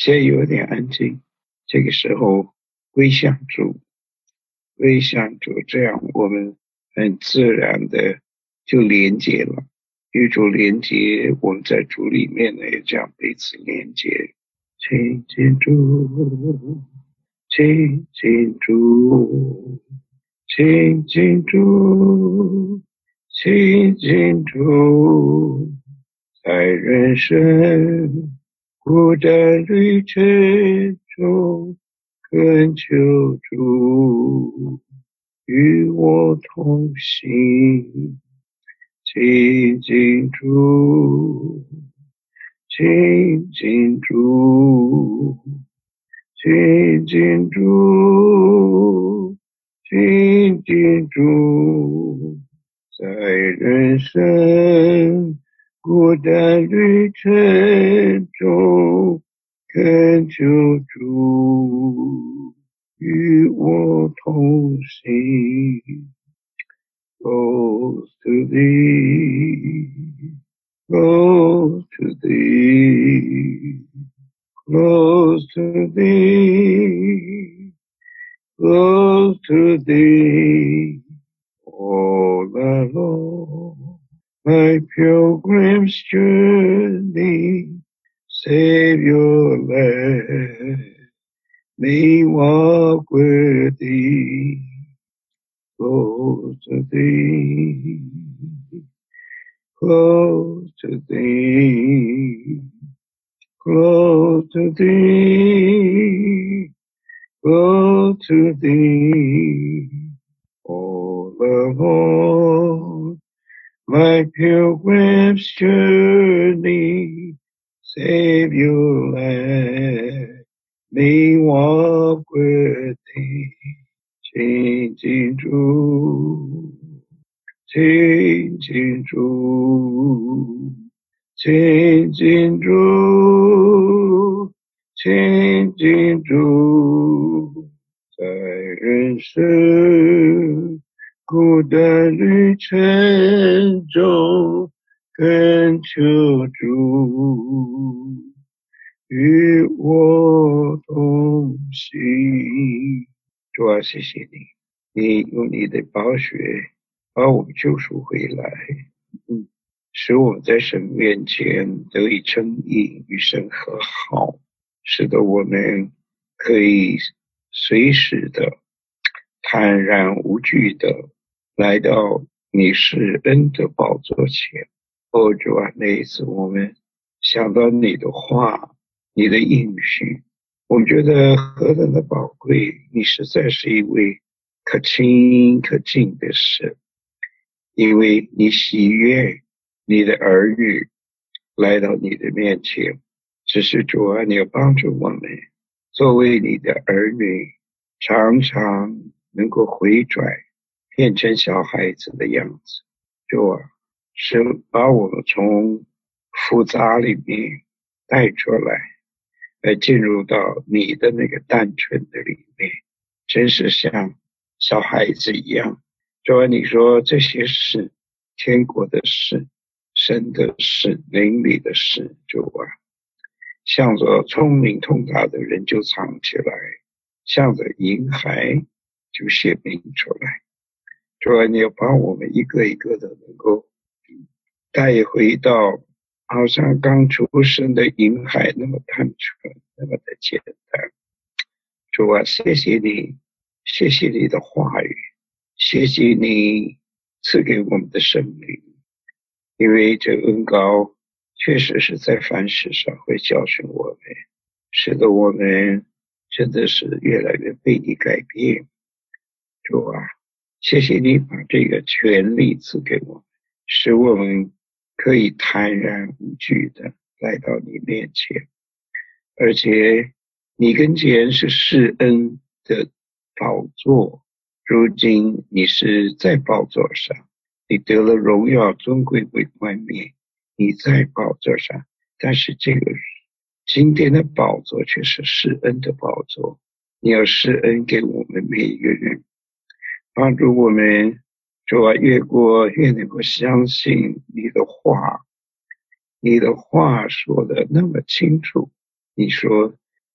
现在有点安静，这个时候归向主，归向主，这样我们很自然的就连接了。与主连接，我们在主里面呢也这样彼此连接。亲近主，亲近主，亲近主，亲近主，在人生孤单旅程中，恳求主与我同行。亲近主，亲近主，亲近主，亲近主，在人生孤单旅程中，恳求主与我同行。Close to thee, close to thee, close to thee, close to thee, all along my pilgrim's journey, Savior, let me walk with thee. Close to thee, close to thee, close to thee, close to thee, all along my pilgrim's journey, Savior, let me walk with thee. 亲近主，亲近主，亲近主，亲近主，在人生孤单旅程中，恳求主与我同行。主啊，谢谢你，你用你的宝血把我们救赎回来，使我们在神面前得以称义，与神和好，使得我们可以随时的坦然无惧的来到你施恩的宝座前。哦，主啊，那一次我们想到你的话，你的应许，我们觉得何等的宝贵，你实在是一位可亲可敬的神，因为你喜悦你的儿女来到你的面前。只是主啊，你要帮助我们作为你的儿女，常常能够回转变成小孩子的样子。主啊，是把我们从复杂里面带出来，进入到你的那个单纯的里面，真是像小孩子一样。主啊，你说这些事，天国的事，神的事，灵里的事，主啊，向着聪明通达的人就藏起来，向着婴孩就显明出来。主啊，你要把我们一个一个的能够带回到好像刚出生的婴孩那么单纯，那么的简单。主啊，谢谢你，谢谢你的话语，谢谢你赐给我们的生命，因为这恩膏确实是在凡事上会教训我们，使得我们真的是越来越被你改变。主啊，谢谢你把这个权利赐给我们，使我们可以坦然无惧的来到你面前，而且你跟前是施恩的宝座，如今你是在宝座上，你得了荣耀尊贵为冠冕，你在宝座上，但是这个今天的宝座却是施恩的宝座，你要施恩给我们每一个人，帮助我们，主啊，越过越能够相信你的话，你的话说的那么清楚，你说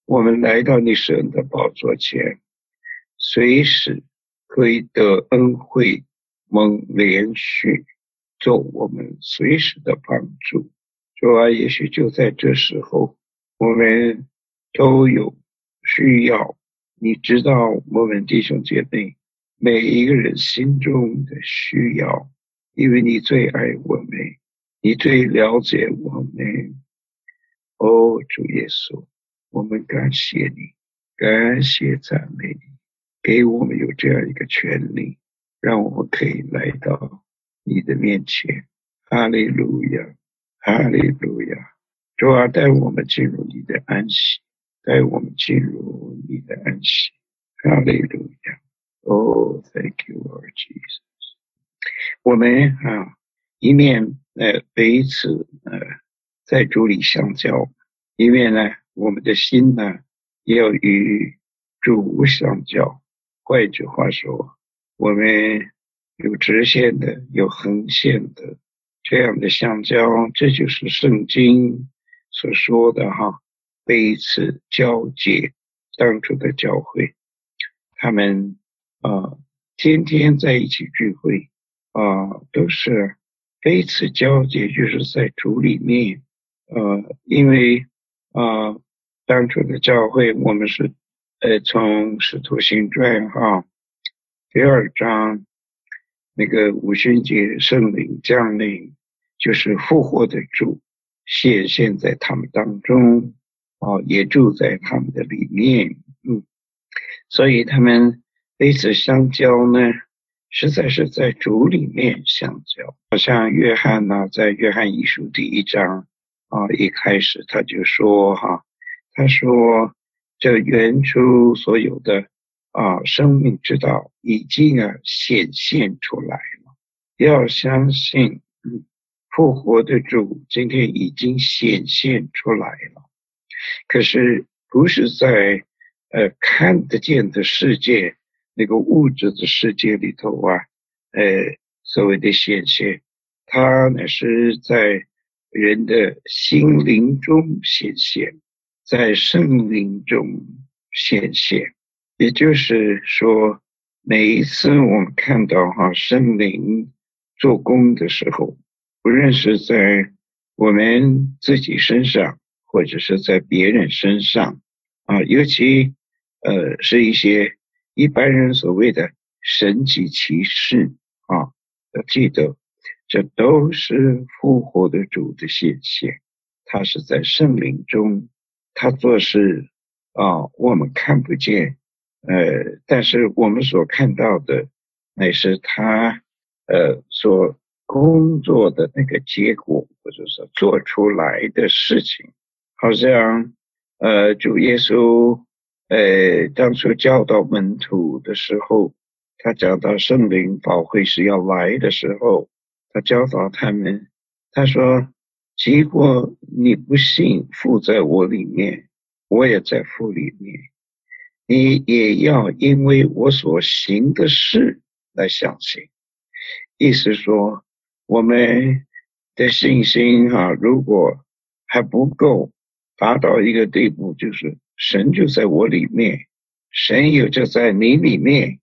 我们来到你施恩的宝座前，随时可以得恩惠，蒙连续，做我们随时的帮助。主啊，也许就在这时候，我们都有需要，你知道我们弟兄姐妹每一个人心中的需要，因为你最爱我们，你最了解我们。哦，主耶稣，我们感谢你，感谢赞美你，给我们有这样一个权利，让我们可以来到你的面前。哈利路亚，哈利路亚。主啊，带我们进入你的安息，带我们进入你的安息。哈利路亚。Oh, thank you, Lord Jesus。我们一面彼此在主里相交，一面呢，我们的心呢也要与主相交。换一句话说，我们有直线的，有横线的这样的相交，这就是圣经所说的彼此交接。当初的教会，他们天天在一起聚会都是彼此交接，就是在主里面。因为当初的教会，我们是从使徒行传第2章那个五旬节圣灵降临，就是复活的主显现在他们当中也住在他们的里面。所以他们彼此相交呢，实在是在主里面相交。好像约翰在约翰一书第1章一开始他就说他说这原初所有的生命之道已经显现出来了，要相信复活的主今天已经显现出来了。可是不是在看得见的世界，那个物质的世界里头所谓的显现，它呢是在人的心灵中显现，在圣灵中显现。也就是说，每一次我们看到圣灵做工的时候，不论是在我们自己身上，或者是在别人身上尤其是一些一般人所谓的神迹奇事要记得，这都是复活的主的显现。他是在圣灵中，他做事我们看不见，但是我们所看到的乃是他所工作的那个结果，或者说做出来的事情。好像主耶稣当初教导门徒的时候，他讲到圣灵保惠师要来的时候，他教导他们，他说结果你不信，父在我里面，我也在父里面，你也要因为我所行的事来相信。意思说，我们的信心如果还不够达到一个地步，就是神就在我里面，神也就在你里面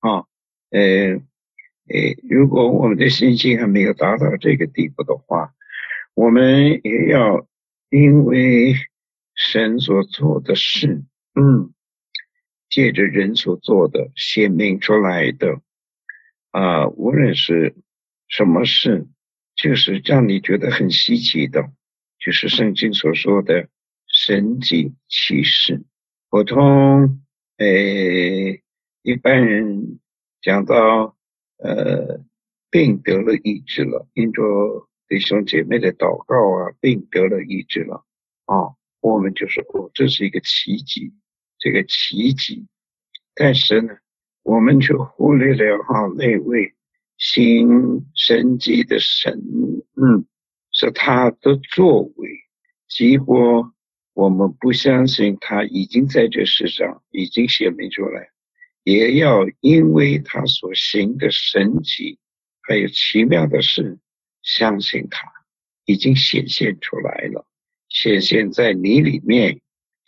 如果我们的信心还没有达到这个地步的话，我们也要因为神所做的事借着人所做的显明出来的无论是什么事，就是让你觉得很稀奇的，就是圣经所说的神迹奇事。普通一般人讲到病得了医治了，因着弟兄姐妹的祷告病得了医治了我们就说这是一个奇迹，这个奇迹。但是呢，我们却忽略了那位行神迹的神是他的作为，结果我们不相信他已经在这世上已经显明出来，也要因为他所行的神迹还有奇妙的事，相信他已经显现出来了，显现在你里面，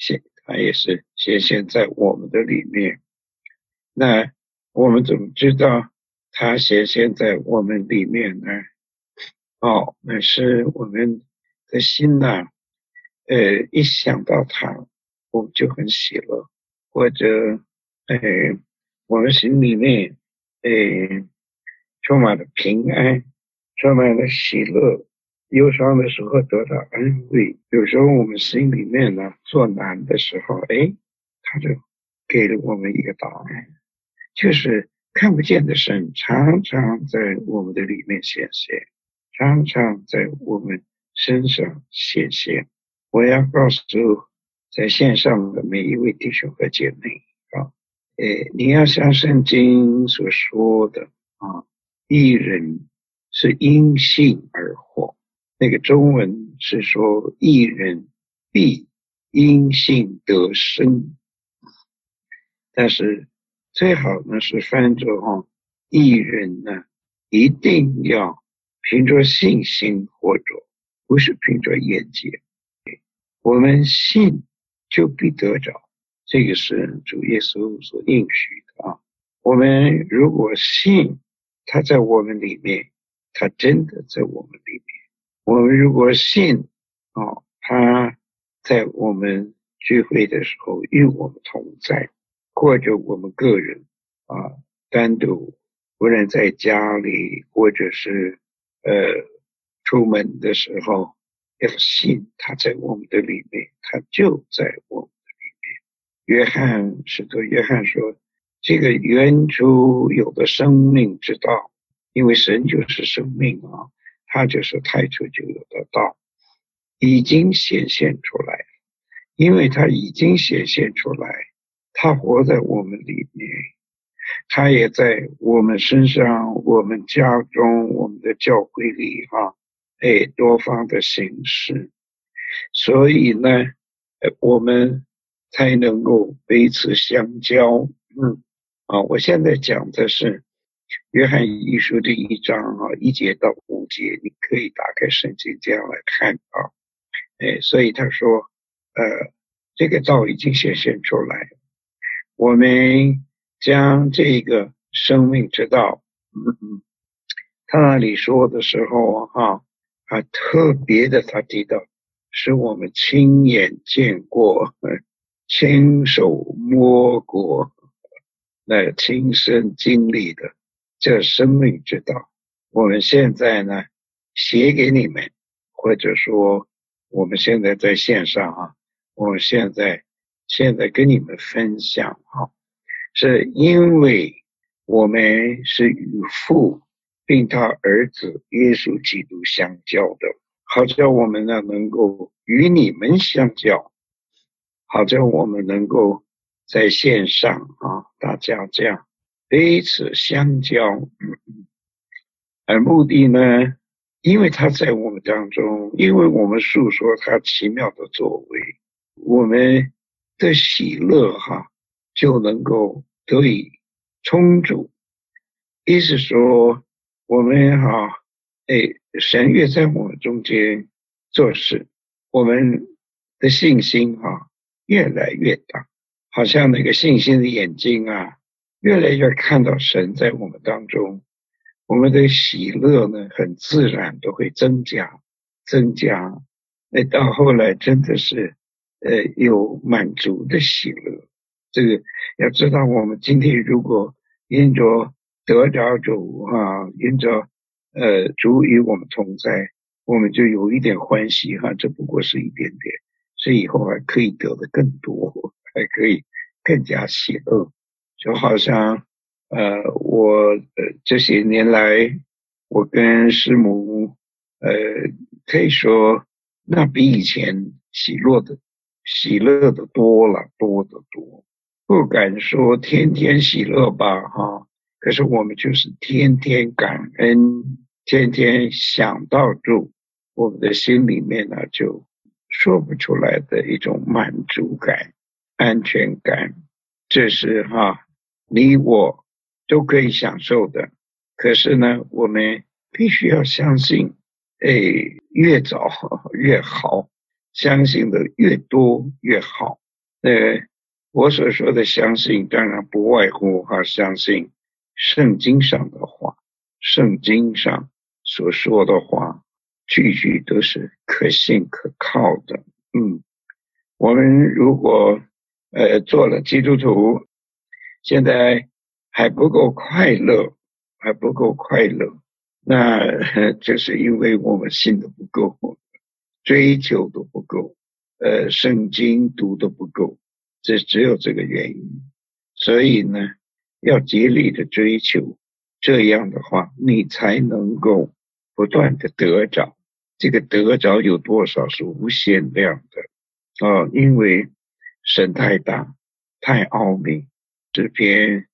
它也是显现在我们的里面。那我们怎么知道它显现在我们里面呢？那是我们的心呐，一想到它，我们就很喜乐，或者，我们心里面，充满了平安，充满了喜乐，忧伤的时候得到安慰。有时候我们心里面呢，作难的时候，他就给了我们一个答案，就是看不见的神常常在我们的里面显现，常常在我们身上显现。我要告诉在线上的每一位弟兄和姐妹啊，你要像圣经所说的啊，义人是因信而活。那个中文是说义人必因信得生，但是最好呢是翻着义人呢一定要凭着信心活着，不是凭着眼界。我们信就必得着，这个是主耶稣所应许的啊。我们如果信他在我们里面，他真的在我们里面。我们如果信他在我们聚会的时候与我们同在，或者我们个人单独，无论在家里或者是出门的时候，要信他在我们的里面，他就在我们的里面。使徒约翰说，这个原初有的生命之道，因为神就是生命啊，他就是太初就有的道，已经显现出来。因为他已经显现出来，他活在我们里面，他也在我们身上，我们家中，我们的教会里多方的形式。所以呢，我们才能够彼此相交。我现在讲的是约翰一书的1章1节到5节，你可以打开圣经这样来看所以他说这个道已经显现出来，我们将这个生命之道他那里说的时候特别的他提到是我们亲眼见过，亲手摸过，亲身经历的这生命之道。我们现在呢写给你们，或者说我们现在在线上我们现在跟你们分享是因为我们是与父并他儿子耶稣基督相交的，好叫我们呢能够与你们相交，好叫我们能够在线上大家这样彼此相交。而目的呢，因为他在我们当中，因为我们述说他奇妙的作为，我们的喜乐就能够得以充足。意思说我们神越在我们中间做事，我们的信心越来越大，好像那个信心的眼睛越来越看到神在我们当中，我们的喜乐呢很自然都会增加。到后来真的是有满足的喜乐。这个要知道，我们今天如果因着得着主因着主与我们同在，我们就有一点欢喜这不过是一点点，所以以后还可以得的更多，还可以更加喜乐。就好像我这些年来，我跟师母可以说那比以前喜乐的多了，多得多。不敢说天天喜乐吧可是我们就是天天感恩，天天想到主，我们的心里面呢就说不出来的一种满足感、安全感。这是你我都可以享受的。可是呢，我们必须要相信越早越好，相信的越多越好。 我所说的相信，当然不外乎相信圣经上的话，圣经上所说的话，句句都是可信可靠的。我们如果做了基督徒，现在还不够快乐，那就是因为我们信的不够，追求的不够，圣经读的不够，这只有这个原因。所以呢，要竭力的追求，这样的话，你才能够不断的得着。这个得着有多少是无限量的因为神太大，太奥秘。诗篇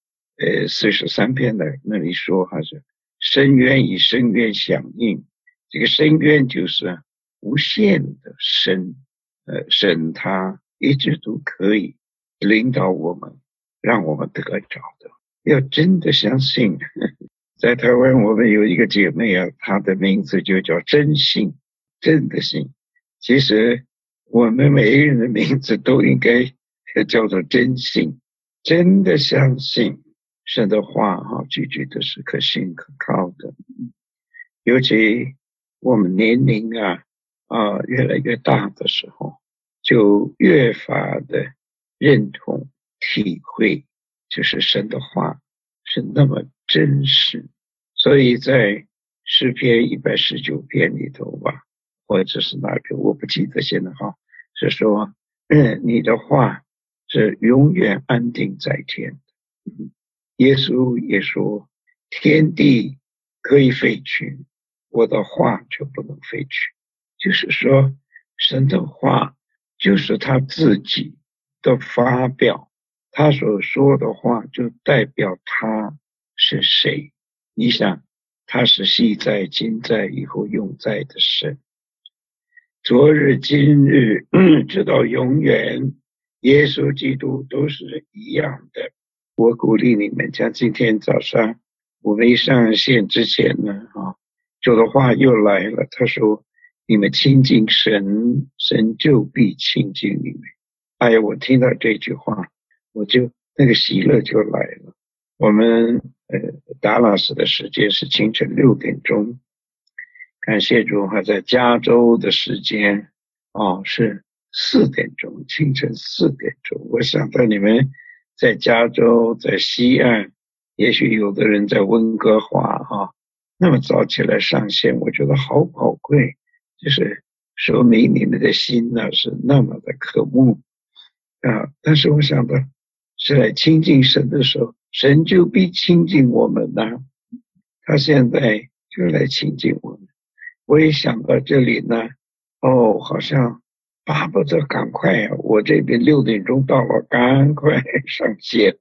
43篇的那里说是深渊与深渊响应，这个深渊就是无限的深，神他一直都可以领导我们，让我们得着的。要真的相信，在台湾我们有一个姐妹她的名字就叫真信，真的信。其实我们每一个人的名字都应该叫做真信，真的相信神的话句句都是可信可靠的。尤其我们年龄越来越大的时候，就越发的认同体会，就是神的话是那么真实。所以在诗篇119篇里头或者是哪个我不记得现在是说你的话是永远安定在天。耶稣也说天地可以废去，我的话却不能废去。就是说神的话就是他自己的发表，他所说的话就代表他是谁。你想他是昔在今在以后永在的神，昨日今日直到永远，耶稣基督都是一样的。我鼓励你们，像今天早上我们一上线之前呢主的话又来了，他说你们亲近神，神就必亲近你们。哎呀，我听到这句话，我就那个喜乐就来了。我们达拉斯的时间是清晨6点钟，感谢主在加州的时间是4点钟，清晨4点钟。我想到你们在加州，在西岸，也许有的人在温哥华那么早起来上线，我觉得好宝贵，就是说明你们的心是那么的渴慕但是我想到是来亲近神的时候，神就必亲近我们他现在就来亲近我们。我也想到这里呢好像巴不得赶快我这边6点钟到了，赶快上线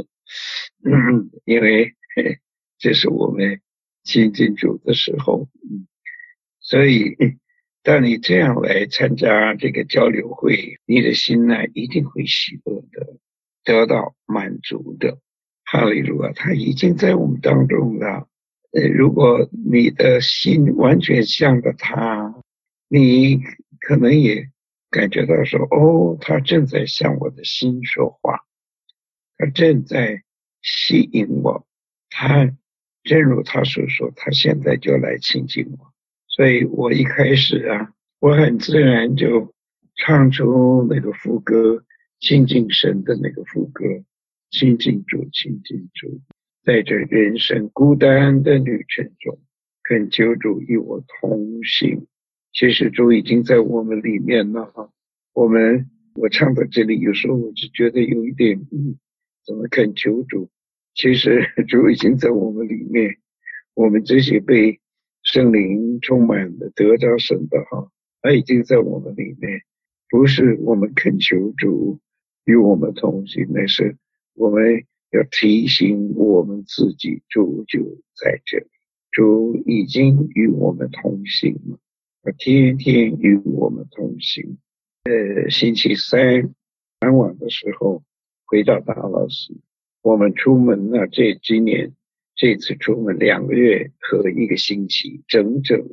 因为这是我们亲近主的时候所以当你这样来参加这个交流会，你的心呢一定会喜乐的，得到满足的。哈利路亚，他已经在我们当中了。如果你的心完全向着他，你可能也感觉到说他正在向我的心说话，他正在吸引我，他正如他所说，他现在就来亲近我。所以我一开始我很自然就唱出那个副歌，亲近神的那个副歌，亲近主，亲近主，在这人生孤单的旅程中，恳求主与我同行。其实主已经在我们里面了我唱到这里，有时候我就觉得有一点怎么恳求主？其实主已经在我们里面，我们这些被圣灵充满的得着神的他已经在我们里面，不是我们恳求主与我们同行，那是我们要提醒我们自己，主就在这里，主已经与我们同行了，天天与我们同行。星期三傍晚的时候回到达拉斯，我们出门今年这次出门2个月和1个星期，整整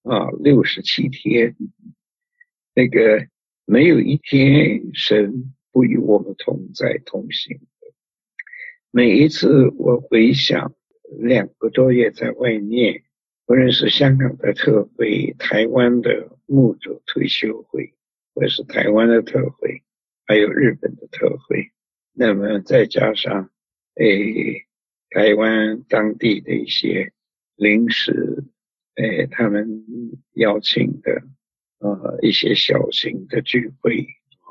67天，那个没有一天神不与我们同在同行。每一次我回想2个多月在外面，无论是香港的特会、台湾的牧者退休会，或是台湾的特会，还有日本的特会，那么再加上台湾当地的一些临时他们邀请的一些小型的聚会，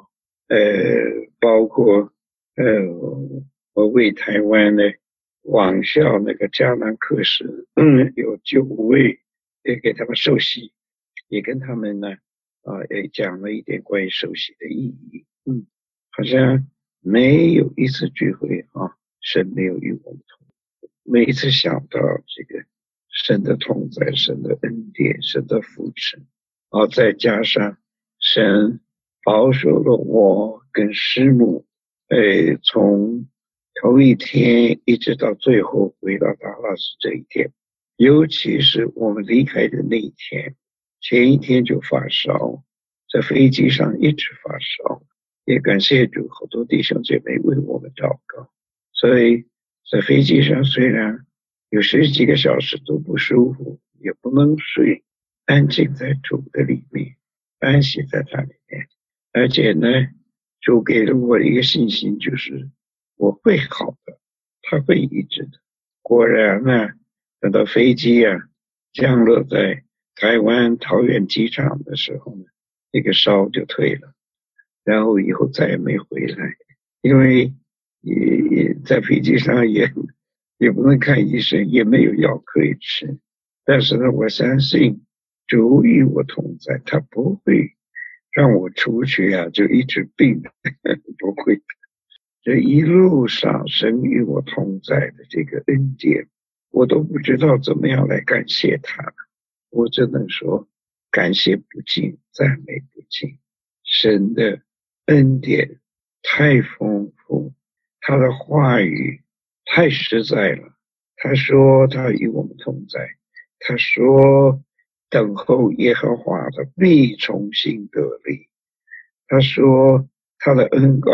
包括我为台湾的网校那个迦南课时，有9位也给他们受洗，也跟他们呢也讲了一点关于受洗的意义。好像没有一次聚会神没有与我们同在。每一次想到这个神的同在、神的恩典、神的扶持，再加上神保守了我跟师母从头一天一直到最后回到达拉斯这一天，尤其是我们离开的那一天，前一天就发烧，在飞机上一直发烧，也感谢主，好多弟兄姐妹为我们祷告。所以在飞机上虽然有10几个小时都不舒服，也不能睡，安静在主的里面，安息在他里面。而且呢，主给了我一个信心，就是我会好的，他会医治的。果然呢，等到飞机降落在台湾桃园机场的时候呢，那个烧就退了，然后以后再也没回来，因为也在飞机上也不能看医生，也没有药可以吃。但是呢，我相信主与我同在，他不会让我出去就一直病不会的。这一路上神与我同在的这个恩典，我都不知道怎么样来感谢他，我只能说感谢不尽，赞美不尽。神的恩典太丰富，他的话语太实在了。他说他与我们同在，他说等候耶和华的必重新得力，他说他的恩膏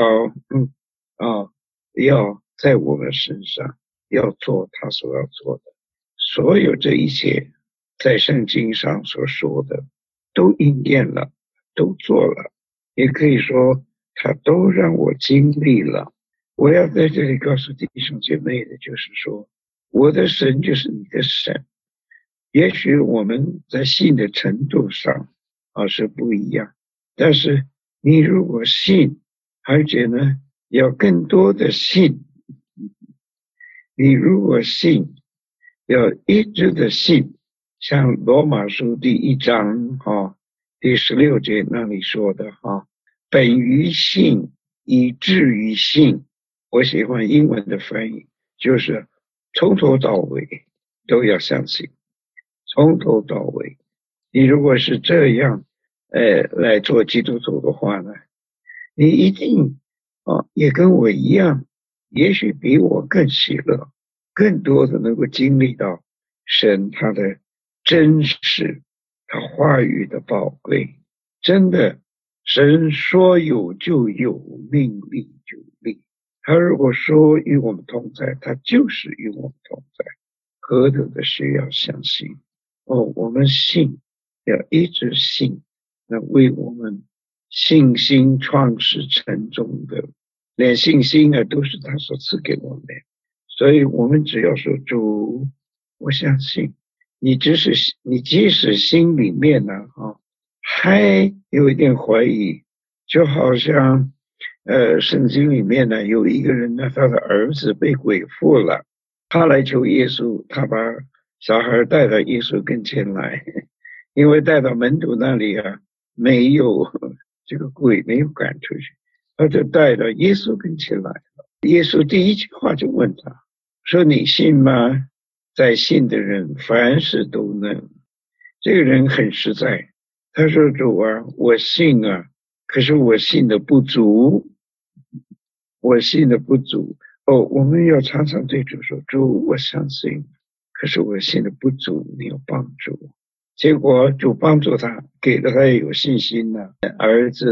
要在我们身上，要做他所要做的。所有这一切在圣经上所说的都应验了，都做了，也可以说他都让我经历了。我要在这里告诉弟兄姐妹的就是说，我的神就是你的神。也许我们在信的程度上是不一样，但是你如果信，而且呢要更多的信，你如果信要一直的信，像罗马书第1章第16节那里说的本于信以至于信，我喜欢英文的翻译，就是从头到尾都要相信，从头到尾。你如果是这样来做基督徒的话呢，你一定也跟我一样，也许比我更喜乐，更多的能够经历到神他的真实，他话语的宝贵。真的，神说有就有，命立就立。他如果说与我们同在，他就是与我们同在，何等的需要相信我们信，要一直信，那为我们信心创始成终的，连信心都是他所赐给我们的。所以我们只要说主，我相信你即使心里面还有一点怀疑，就好像圣经里面呢有一个人呢，他的儿子被鬼附了，他来求耶稣，他把小孩带到耶稣跟前来，因为带到门徒那里没有这个鬼没有赶出去，他就带到耶稣跟前来了。耶稣第一句话就问他说，你信吗？在信的人凡事都能。这个人很实在，他说主我信可是我信的不足，我信的不足我们要常常对主说，主我相信，可是我信的不足，你要帮助我。结果主帮助他，给了他有信心儿子呢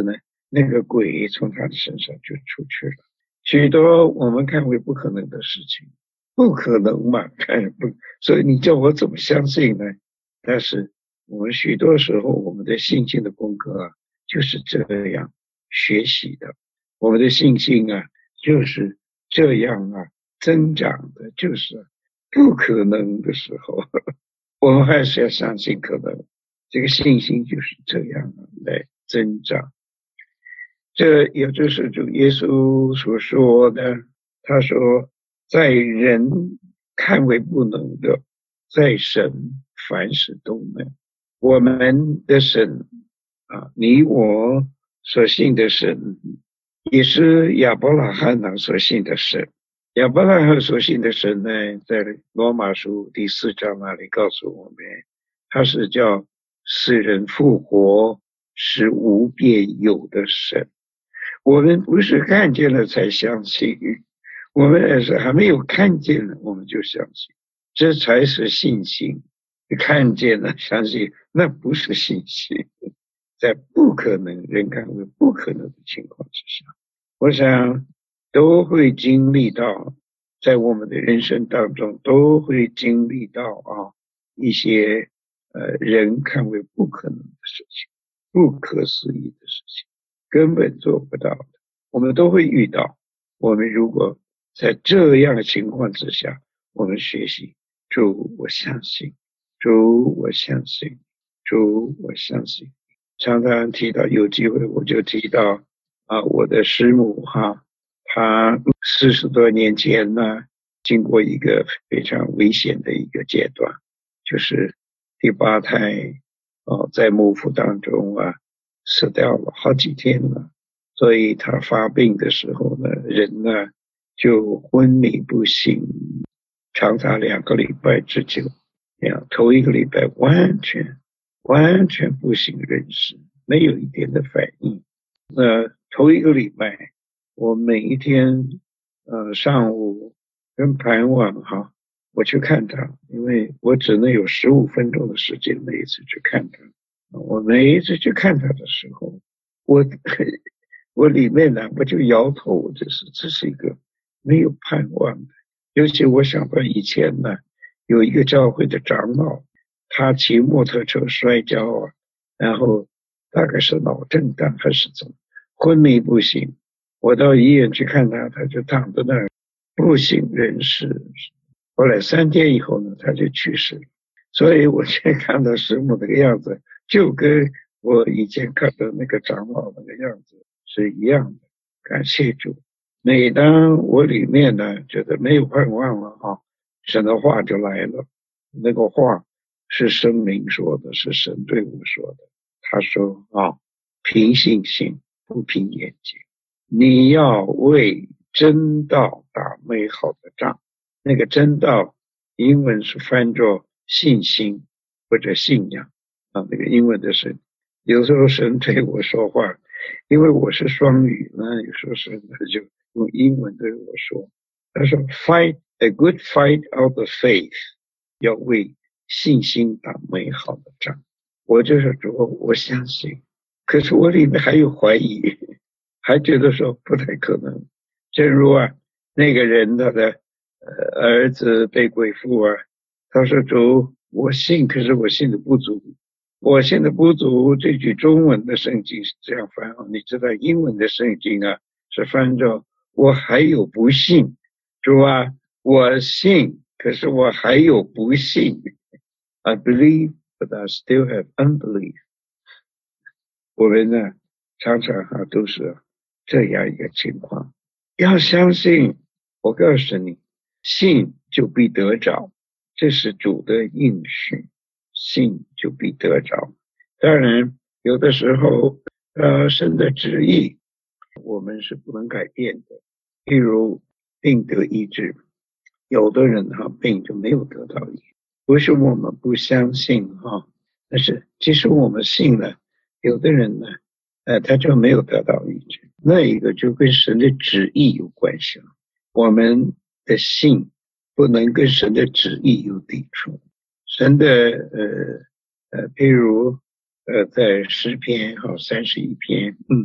那个鬼从他的身上就出去了。许多我们看为不可能的事情，不可能嘛，看不，所以你叫我怎么相信呢？但是我们许多时候我们的信心的功课啊，就是这样学习的，我们的信心啊，就是这样啊增长的，就是不可能的时候，我们还是要相信可能，这个信心就是这样来增长。这也就是主耶稣所说的，他说在人看为不能的，在神凡事都能。我们的神啊，你我所信的神，也是亚伯拉罕所信的神。亚伯拉罕所信的神呢，在罗马书第4章那里告诉我们，他是叫死人复活，是无变有的神。我们不是看见了才相信，我们也是还没有看见了我们就相信，这才是信心。看见了相信，那不是信心。在不可能人看为不可能的情况之下，我想都会经历到，在我们的人生当中都会经历到一些人看为不可能的事情，不可思议的事情，根本做不到的，我们都会遇到。我们如果在这样的情况之下，我们学习主，我相信，主，我相信，主，我相信。常常提到，有机会我就提到我的师母她40多年前呢，经过一个非常危险的一个阶段，就是第8胎在母腹当中死掉了好几天了。所以她发病的时候呢，人呢就昏迷不醒，长达2个礼拜之久。头1个礼拜完全不省人事，没有一点的反应。头1个礼拜，我每一天上午跟傍晚我去看他，因为我只能有15分钟的时间每一次去看他。我每一次去看他的时候，我里面呢我就摇头，这是一个没有盼望的。尤其我想到以前呢，有一个教会的长老，他骑摩托车摔跤然后大概是脑震荡还是怎么，昏迷不醒。我到医院去看他，他就躺在那儿不省人事。后来3天以后呢，他就去世了。所以我现在看到师母那个样子，就跟我以前看到那个长老那个样子是一样的。感谢主。每当我里面呢觉得没有盼望了神的话就来了。那个话是生命说的，是神对我说的。他说凭信心不凭眼睛，你要为真道打美好的仗。那个真道英文是翻作信心或者信仰那个英文的是，有时候神对我说话，因为我是双语呢，有时候神就用英文对我说，他说 Fight a good fight of the faith， 要为信心打美好的仗。我就是主，我相信，可是我里面还有怀疑，还觉得说不太可能。正如那个人他的儿子被鬼附他说主，我信，可是我信的不足。我信的不足，这句中文的圣经是这样翻你知道英文的圣经是翻着我还有不信。主我信，可是我还有不信。I believe, but I still have unbelief。 我们呢常常都是这样一个情况。要相信，我告诉你，信就必得着，这是主的应许，信就必得着。当然有的时候神的旨意我们是不能改变的。例如病得医治，有的人病就没有得到医治，不是我们不相信但是即使我们信了，有的人呢他就没有得到医治，那一个就跟神的旨意有关系了。我们的信不能跟神的旨意有抵触。神的譬如在诗篇31篇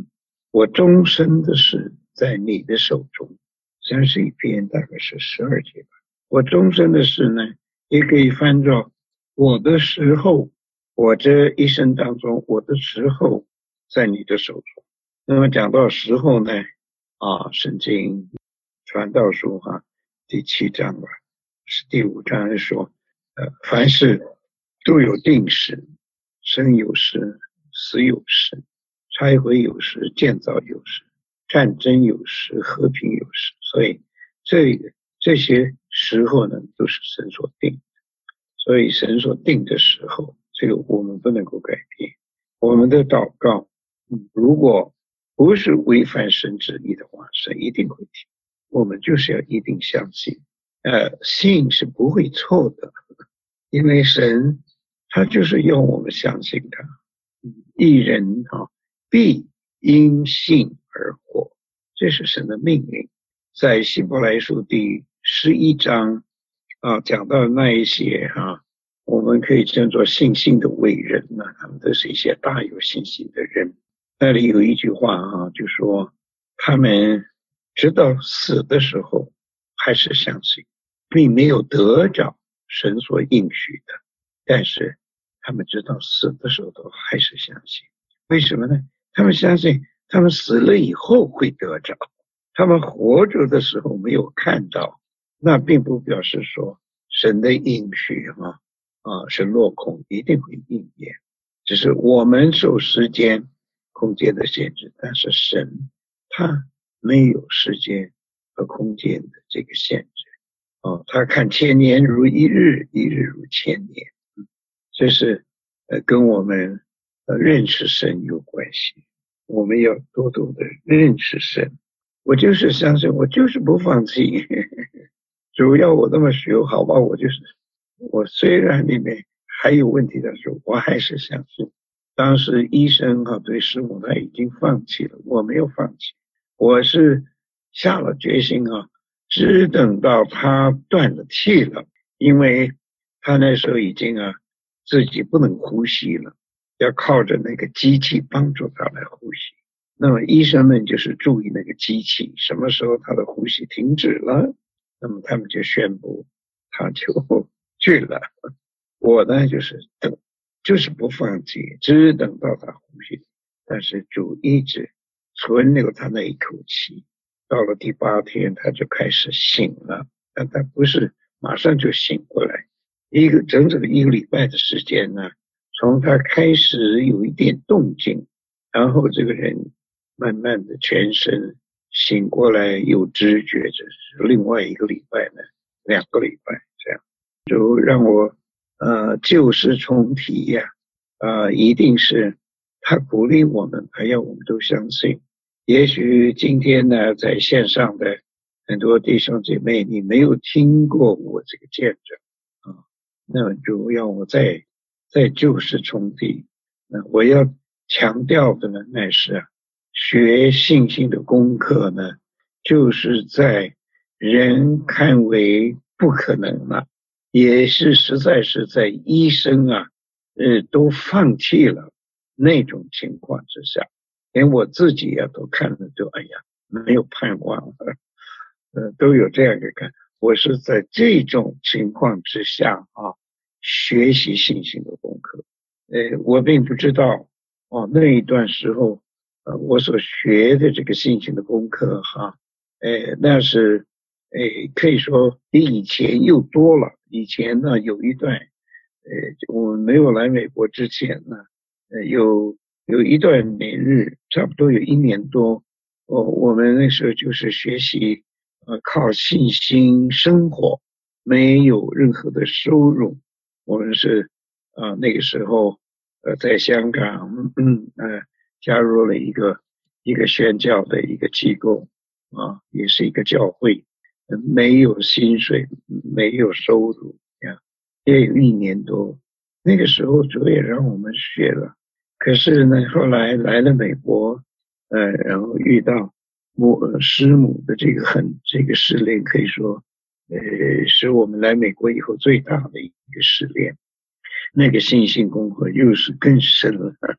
我终身的事在你的手中。31篇大概是12节吧。我终身的事呢，也可以翻作我的时候，我这一生当中，我的时候在你的手中。那么讲到时候呢，圣经传道书第7章吧，是第5章说，凡事都有定时，生有时，死有时，拆毁有时，建造有时，战争有时，和平有时。所以这些时候呢，都是神所定的。所以神所定的时候，这个我们不能够改变。我们的祷告，如果不是违反神旨意的话，神一定会听。我们就是要一定相信，信是不会错的，因为神他就是要我们相信他。义人必因信而活，这是神的命令。在希伯来书第11章讲到那一些我们可以称作信心的伟人他们都是一些大有信心的人。那里有一句话就说他们直到死的时候还是相信，并没有得着神所应许的，但是他们直到死的时候都还是相信。为什么呢？他们相信他们死了以后会得着，他们活着的时候没有看到，那并不表示说神的应许是落空，一定会应验。只是我们受时间空间的限制，但是神他没有时间和空间的这个限制他看千年如一日，一日如千年。这是跟我们认识神有关系。我们要多多的认识神。我就是相信，我就是不放弃。主要我这么学好吧，我虽然里面还有问题的时候，我还是相信。当时医生对师母他已经放弃了，我没有放弃，我是下了决心只等到他断了气了，因为他那时候已经自己不能呼吸了，要靠着那个机器帮助他来呼吸。那么医生们就是注意那个机器什么时候他的呼吸停止了，那么他们就宣布他就去了。我呢就是等，就是不放弃，只等到他呼吸。但是主一直存留他那一口气，到了第8天他就开始醒了，但他不是马上就醒过来，整整1个礼拜的时间呢，从他开始有一点动静，然后这个人慢慢的全身醒过来有知觉，这是另外1个礼拜呢，2个礼拜这样，就让我旧事重提一定是他鼓励我们，还要我们都相信。也许今天呢，在线上的很多弟兄姐妹，你没有听过我这个见证那么就让我再旧事重提。我要强调的呢，乃是学信心的功课呢，就是在人看为不可能了，也是实在是在医生都放弃了那种情况之下，连我自己都看了都哎呀没有盼望了，都有这样一个感。我是在这种情况之下学习信心的功课。我并不知道那一段时候我所学的这个信心的功课那是可以说比以前又多了。以前呢有一段我没有来美国之前呢有一段每日差不多有1年多我们那时候就是学习靠信心生活，没有任何的收入。我们是那个时候在香港加入了一个宣教的一个机构也是一个教会，没有薪水，没有收入也有1年多。那个时候主也让我们学了，可是呢后来来了美国然后遇到师母的这个试炼，可以说是我们来美国以后最大的一个试炼。那个信心功课又是更深了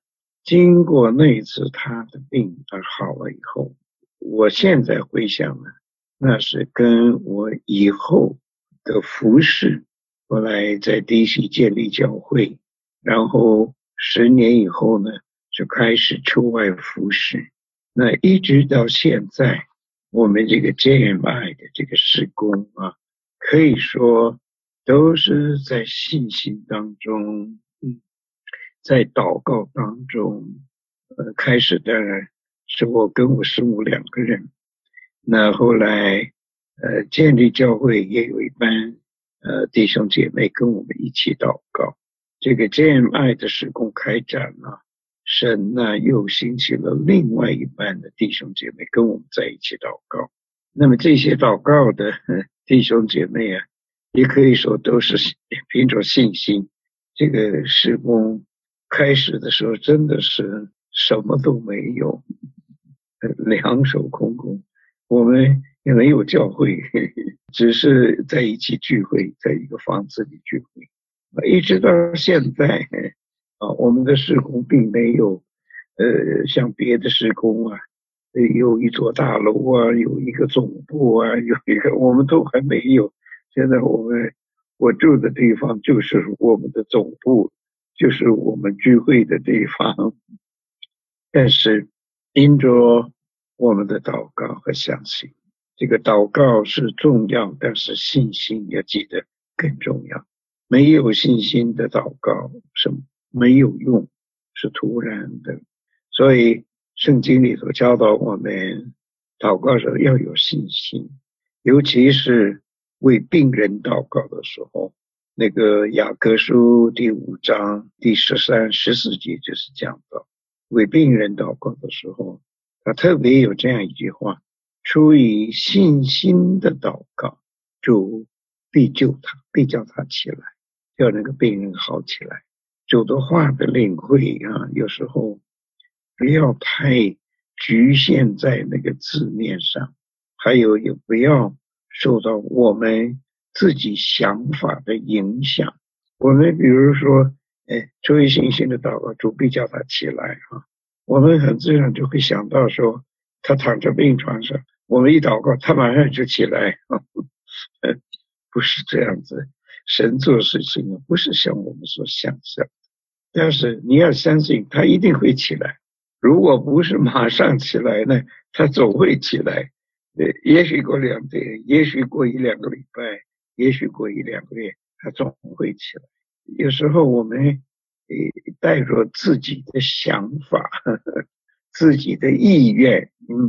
经过那一次他的病而好了以后，我现在回想呢，那是跟我以后的服侍，后来在地西建立教会，然后10年以后呢，就开始出外服侍。那一直到现在，我们这个 JMI 的这个事工啊，可以说都是在信心当中，在祷告当中，开始的是我跟我师母2个人，那后来建立教会也有一班弟兄姐妹跟我们一起祷告。这个 JMI 的事工开展了，神呢又兴起了另外一班的弟兄姐妹跟我们在一起祷告。那么这些祷告的弟兄姐妹啊，也可以说都是凭着信心。这个事工开始的时候真的是什么都没有，两手空空。我们也没有教会，只是在一起聚会，在一个房子里聚会。一直到现在我们的事工并没有像别的事工啊，有一座大楼啊，有一个总部啊，有一个我们都还没有。现在我住的地方就是我们的总部，就是我们聚会的地方。但是因着我们的祷告和相信，这个祷告是重要，但是信心要记得更重要。没有信心的祷告是没有用，是徒然的。所以圣经里头教导我们祷告时候要有信心，尤其是为病人祷告的时候。那个雅各书第5章第13、14节就是讲到，为病人祷告的时候，他特别有这样一句话：出于信心的祷告，主必救他，必叫他起来，叫那个病人好起来。主的话的领会啊，有时候不要太局限在那个字面上，还有也不要受到我们自己想法的影响。我们比如说出于信心的祷告，主必叫他起来啊，我们很自然就会想到说，他躺在病床上，我们一祷告，他马上就起来不是这样子。神做事情不是像我们所想象，但是你要相信他一定会起来。如果不是马上起来呢，他总会起来。也许过2天，也许过1-2个礼拜，也许过1-2个月，他总会起来。有时候我们带着自己的想法自己的意愿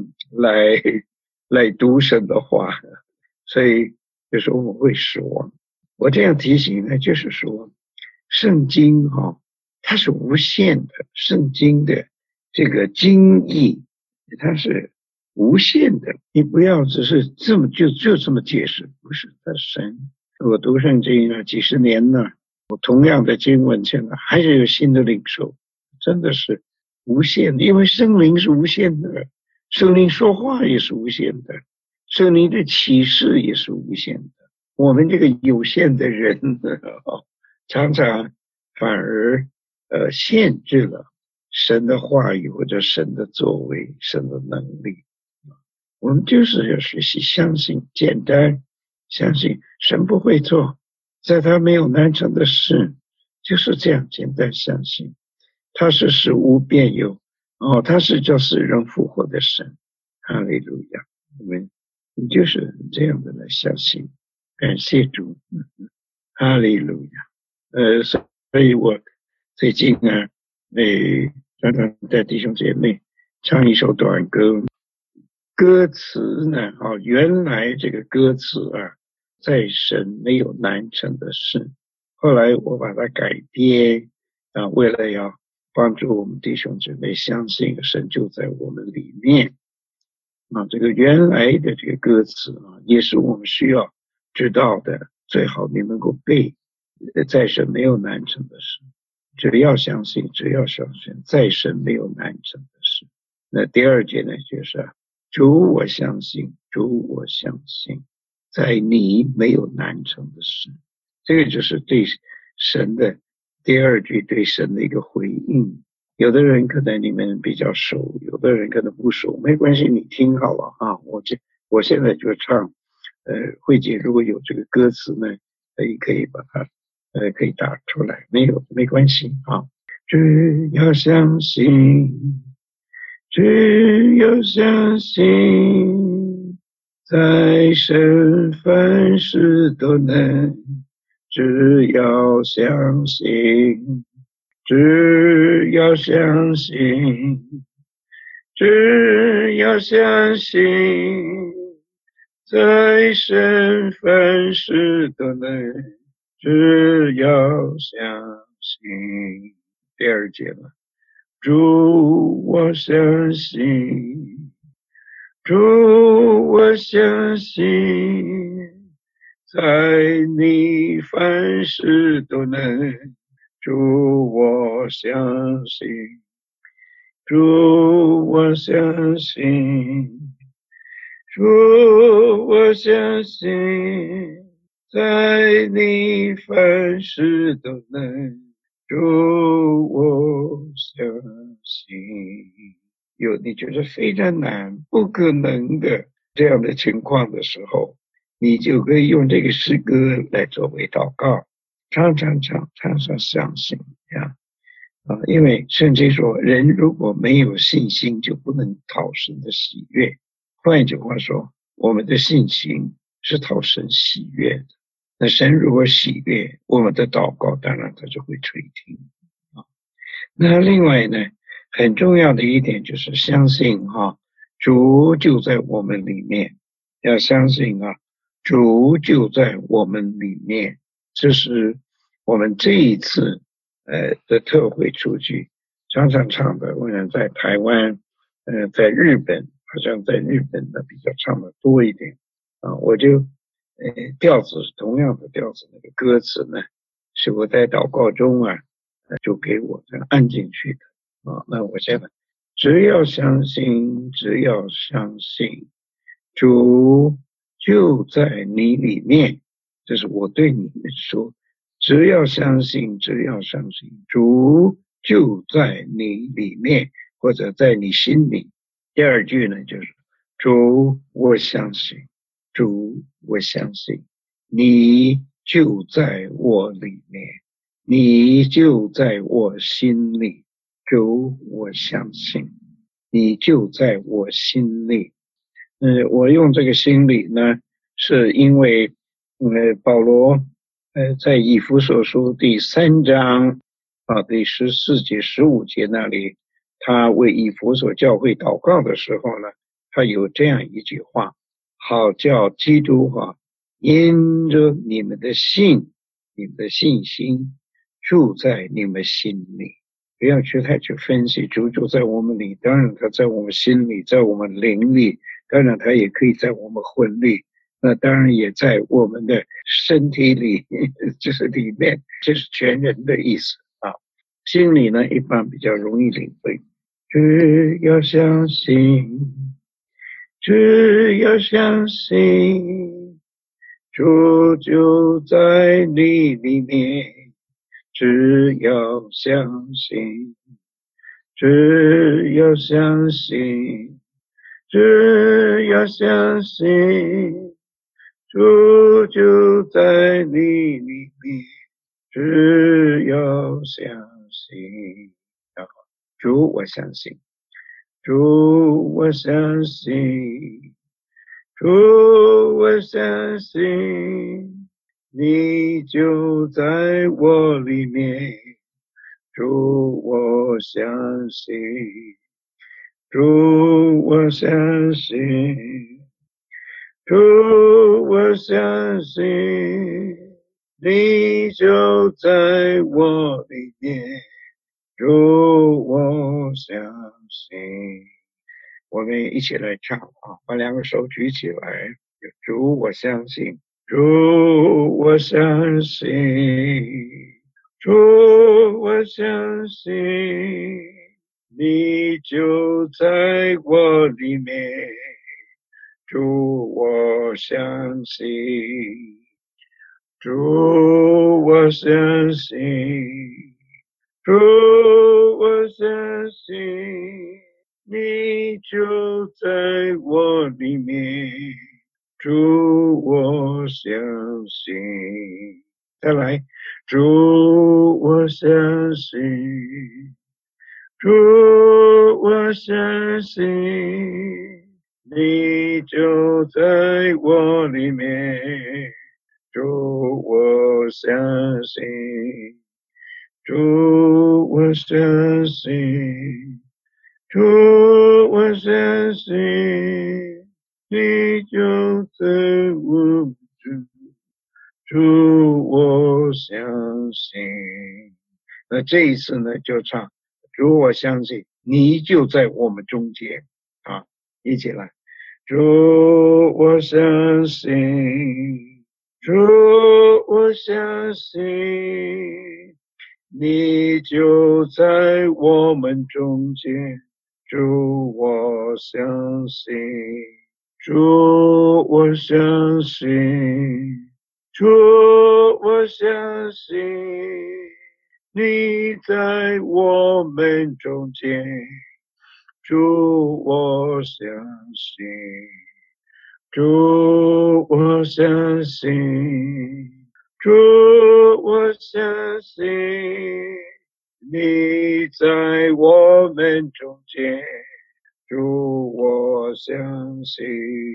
来读神的话，所以有时候我们会失望。我这样提醒呢，就是说圣经它是无限的，圣经的这个经义它是无限的，你不要只是就这么解释，不是。它神，我读圣经了几十年了，我同样的经文现在还是有新的领受，真的是无限的。因为圣灵是无限的，圣灵说话也是无限的，圣灵的启示也是无限的。我们这个有限的人常常反而限制了神的话语或者神的作为，神的能力。我们就是要学习相信，简单相信神不会做，在他没有难成的事，就是这样简单相信。他是使无变有他是叫死人复活的神。哈利路亚，我们就是这样的来相信，感谢主。哈利路亚。所以我最近常常带弟兄姐妹唱一首短歌。歌词呢原来这个歌词在神没有难成的事，后来我把它改编为了要帮助我们弟兄姊妹相信神就在我们里面这个原来的这个歌词也是我们需要知道的，最好你能够背。在神没有难成的事，只要相信，在神没有难成的事。那第2节呢，就是主我相信，主我相信，在你没有难成的事。这个就是对神的第2句对神的一个回应。 有的人可能你们比较熟，有的人可能不熟，没关系，你听好了啊。我现在就唱，慧姐如果有这个歌词呢，可以把它可以打出来，没关系啊。只要相信，只要相信，在生凡事都能。只要相信。只要相信，只要相信，在生凡事都能。只要相信。第二节了，主我相信，主我相信，在你凡事都能。主我相信，主我相信，主我相信，在你凡事都能。主我相信。你觉得非常难，不可能的这样的情况的时候，你就可以用这个诗歌来作为祷告，常常相信呀。因为圣经说，人如果没有信心，就不能讨神的喜悦。换一句话说，我们的信心是讨神喜悦的。那神如果喜悦我们的祷告，当然他就会垂听啊。那另外呢，很重要的一点就是相信主就在我们里面，要相信主就在我们里面。这是我们这一次的特会出去常常唱的。我想在台湾在日本，好像在日本呢比较唱的多一点我就调子是同样的调子，那个歌词呢是我在祷告中就给我这样按进去的那我现在只要相信，只要相信，主就在你里面。这是我对你们说，只要相信，只要相信，主就在你里面，或者在你心里。第二句呢，就是主我相信，主我相信，你就在我里面，你就在我心里。主我相信，你就在我心里。我用这个心里呢，是因为保罗在以弗所书第3章第14节15节那里，他为以弗所教会祷告的时候呢，他有这样一句话，好叫基督因着你们的信，你们的信心住在你们心里。不要太去分析主住在我们里，当然他在我们心里，在我们灵里，当然他也可以在我们魂里，那当然也在我们的身体里，就是里面，这是全人的意思心里呢一般比较容易领会。只要相信，只要相信，主就在你里面。只要相信，只要相信，只要相信，主就在你里面。只要相信，主我相信，主我相信，主我相信，你就在我里面。主我相信，主我相信，主我相信，你就在我里面。主我相信。我们一起来唱把两个手举起来。主我相信，主我相信，主我相信，你就在我里面。主我相信，主我相信， 主，我相信你就在我里面。主，我相信。再来，主，我相信。主，我相信你就在我里面。主，我相信。主，我相信。主，我相信你就在我中。主，我相信。那这一次呢，就唱主，我相信你就在我们中间啊，一起来。主，我相信。主，我相信你就在我们中间。主，我相信。主，我相信。主，我相信你在我们中间。主，我相信。主，我相信。主，我相信你在我们中间。主，我相信。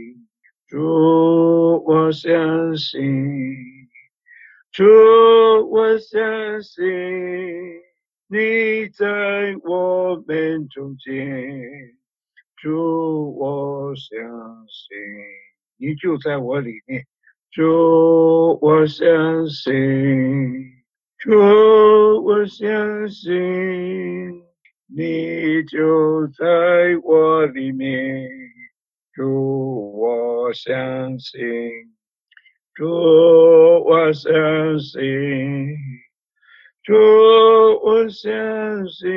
主，我相信。主，我相信你在我们中间。主，我相信你就在我里面。主，我相信。主，我相信你就在我里面。主，我相信。主，我相信。主，我相信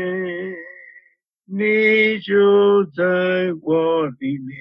你就在我里面。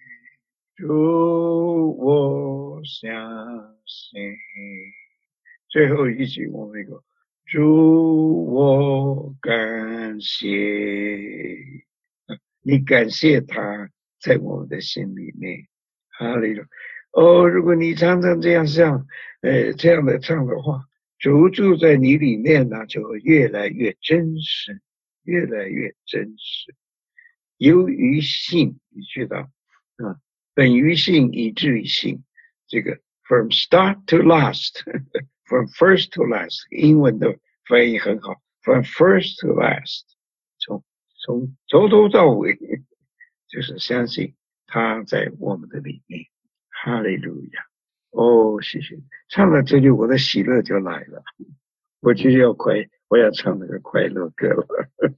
主，我相信。最后一句我们说，主，我感谢你，感谢他在我们的心里面。哈利路亚。如果你常常这样这样的唱的话，主住在你里面呢，就会越来越真实，越来越真实。由于信，你知道本于信以至于信，这个 from start to last from first to last， 英文的翻译很好， from first to last， 从头到尾，就是相信他在我们的里面。哈利路亚。谢谢。唱到这里我的喜乐就来了，我就我要唱那个快乐歌了。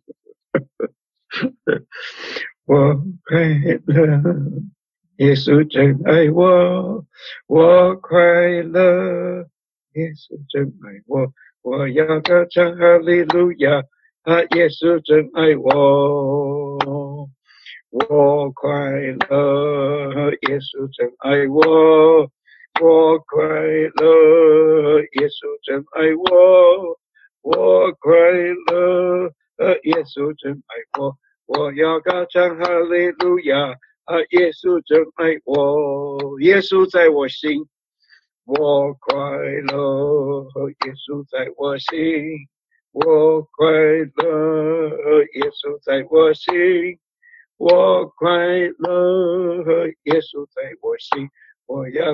我快乐，耶稣真爱我，我快乐，耶稣真爱我，我要高唱哈利路亚，耶稣真爱我，我快乐，耶稣真爱我，我快乐，耶稣真爱我，我快乐，耶稣真爱我，我要高唱哈利路亚，耶稣真爱我，耶稣在我心，我快乐，耶稣在我心，我快乐，耶稣在我心，我快乐，耶稣在我心，我要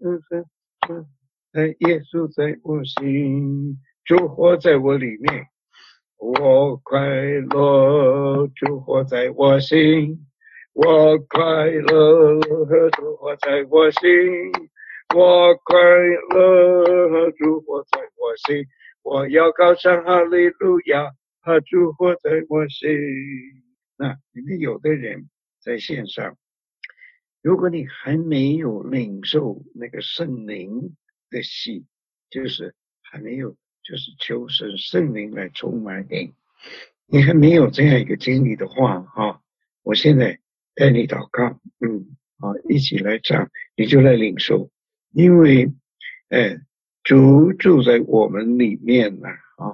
耶稣在我心，主活在我里面，我快乐，主活在我心，我快乐，主活在我心，我快乐，主活在我心，我要高唱哈利路亚，主活在我心。那你们有的人在线上，如果你还没有领受那个圣灵的喜，就是还没有，就是求神圣灵来充满你还没有这样一个经历的话，我现在带你祷告，一起来唱，你就来领受，因为主住在我们里面呢，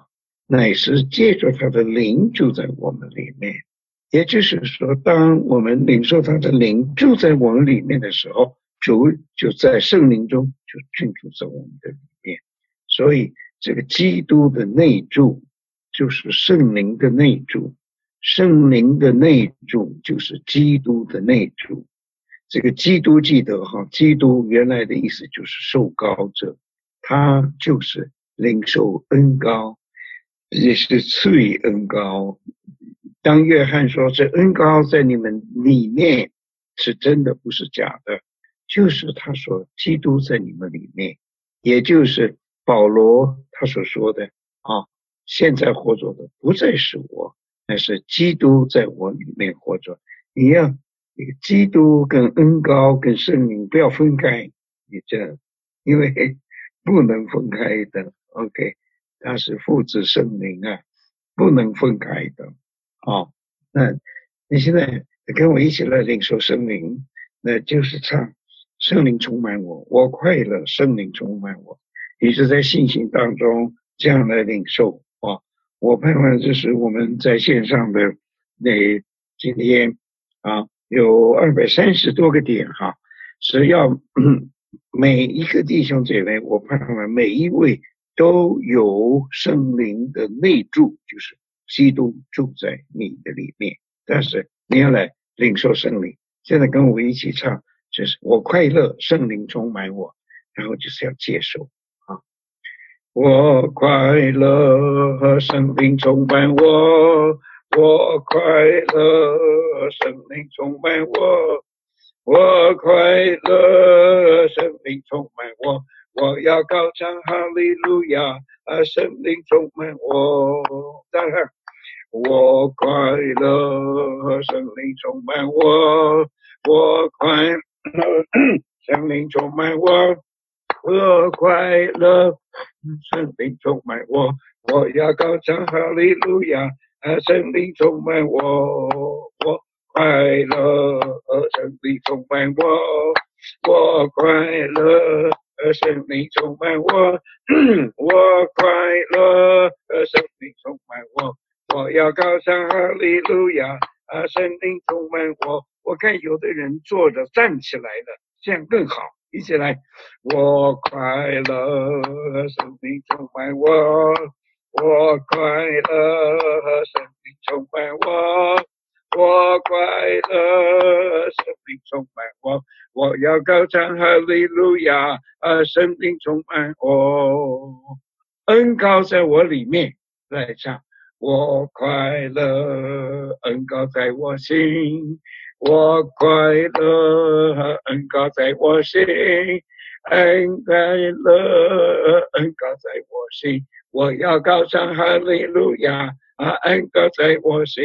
乃是借着他的灵住在我们里面。也就是说，当我们领受他的灵住在我们里面的时候，主就在圣灵中就居住在我们的里面。所以这个基督的内住就是圣灵的内住，圣灵的内住就是基督的内住。这个基督记得哈，基督原来的意思就是受膏者，他就是领受恩膏，也是赐予恩膏。当约翰说这恩膏在你们里面是真的，不是假的，就是他说基督在你们里面，也就是保罗他所说的啊，现在活着的不再是我，乃是基督在我里面活着。你要基督跟恩膏跟圣灵不要分开，你这样，因为不能分开的。OK， 它是父子圣灵啊，不能分开的。好，那你现在跟我一起来领受圣灵，那就是唱圣灵充满我，我快乐，圣灵充满我。你是在信心当中这样来领受啊。我盼望这是我们在线上的那今天啊，有230多个点哈，只要每一个弟兄姐妹，我盼望每一位都有圣灵的内住，就是基督住在你的里面，但是你要来领受圣灵。现在跟我一起唱，就是我快乐，圣灵充满我，然后就是要接受啊。我快乐，圣灵充满我，我快乐，圣灵充满我，我快乐，圣灵充满我，我要高唱哈利路亚，圣灵充满我。当然我快乐，圣灵充满我，我快乐，圣灵充满我，我快乐，圣灵充满我，我要高唱哈利路亚，圣灵充满我，我快乐，圣灵充满我，我快乐，圣灵充满我，我快乐，圣灵充满我。我要高唱哈利路亚，圣灵充满我。我看有的人坐着站起来了，这样更好。一起来，我快乐，圣灵充满我，我快乐，圣灵充满我，我快乐，圣灵充满我。我要高唱哈利路亚，圣灵充满我，恩膏在我里面，来唱。我快乐，恩膏在我心，我快乐，恩膏在我心，恩快乐，恩膏在我心。我要高唱哈利路亚，恩膏在我心。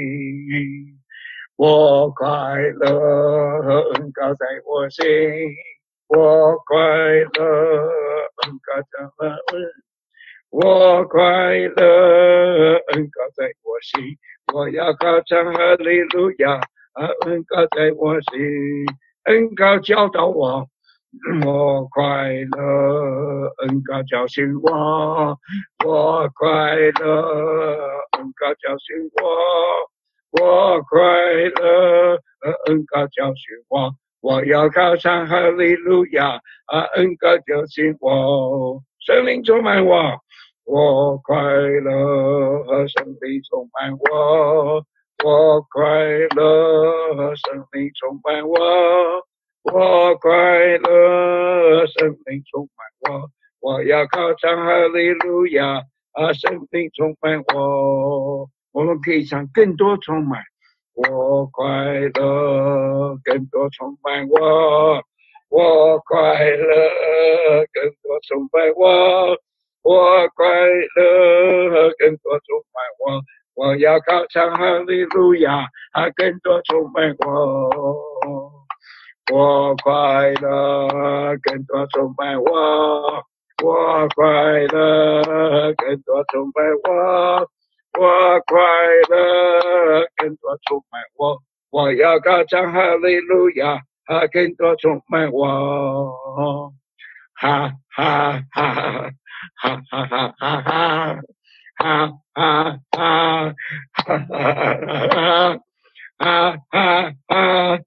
我快乐，恩膏在我心，我快乐，恩膏在我心。我快乐，恩膏在我心，我要高唱哈利路亚，恩膏在我心，恩膏教导我，我快乐，恩膏教训我，我快乐，恩膏教训我，我快乐，恩膏教训我，我要高唱哈利路亚，恩膏教训我，圣灵充满我。我快乐，圣灵充满我，我快乐，圣灵充满我，我快乐，圣灵充满我，我要高唱哈利路亚，圣灵充满我。我们可以唱更多充满，我快乐，更多充满我，我快乐，更多充满我。我快乐，更多充满我，我要高唱哈利路亚，更多充满我。我快乐，更多充满我，我快乐，更多充满我，我快乐，更多充满我。我要高唱哈利路亚，更多充满我。哈哈哈哈哈哈哈哈！ 啊啊啊啊啊啊啊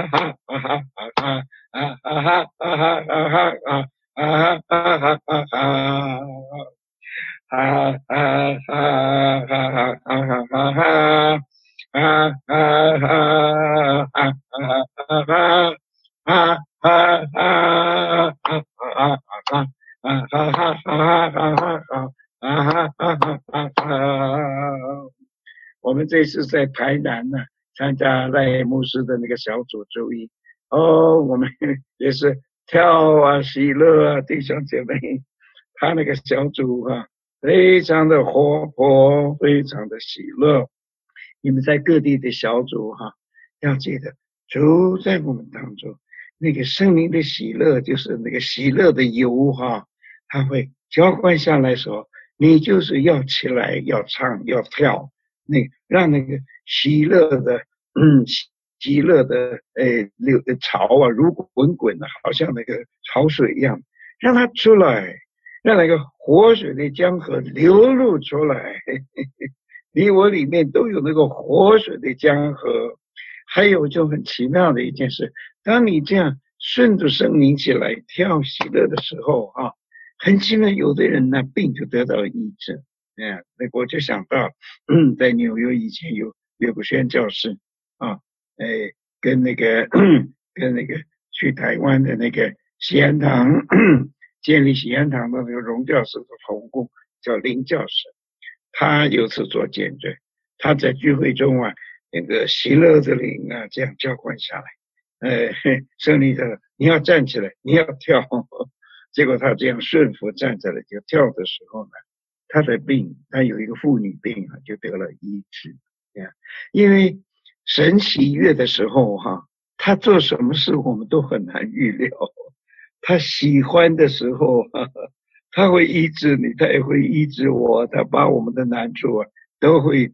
我们这次在台南呢，参加赖牧师的那个小组周一，我们也是跳啊、喜乐啊，弟兄姐妹，他那个小组啊，非常的活泼，非常的喜乐。你们在各地的小组要记得主在我们当中，那个圣灵的喜乐就是那个喜乐的油它会浇灌下来说，你就是要起来，要唱，要跳，让那个喜乐的喜乐的潮如滚滚的，好像那个潮水一样，让它出来，让那个活水的江河流露出来。你我里面都有那个活水的江河。还有就很奇妙的一件事，当你这样顺着圣灵起来跳喜乐的时候很奇妙，有的人呢病就得到医治。那我就想到在纽约以前有个宣教士跟那个去台湾的那个喜安堂建立喜安堂的那个荣教师的同工叫林教师，他有次做见证，他在聚会中那个喜乐的灵这样浇灌下来，圣灵的你要站起来，你要跳，结果他这样顺服站起来就跳的时候呢，他的病，他有一个妇女病就得了医治。因为神喜悦的时候他做什么事我们都很难预料，他喜欢的时候他会医治你，他也会医治我，他把我们的难处都会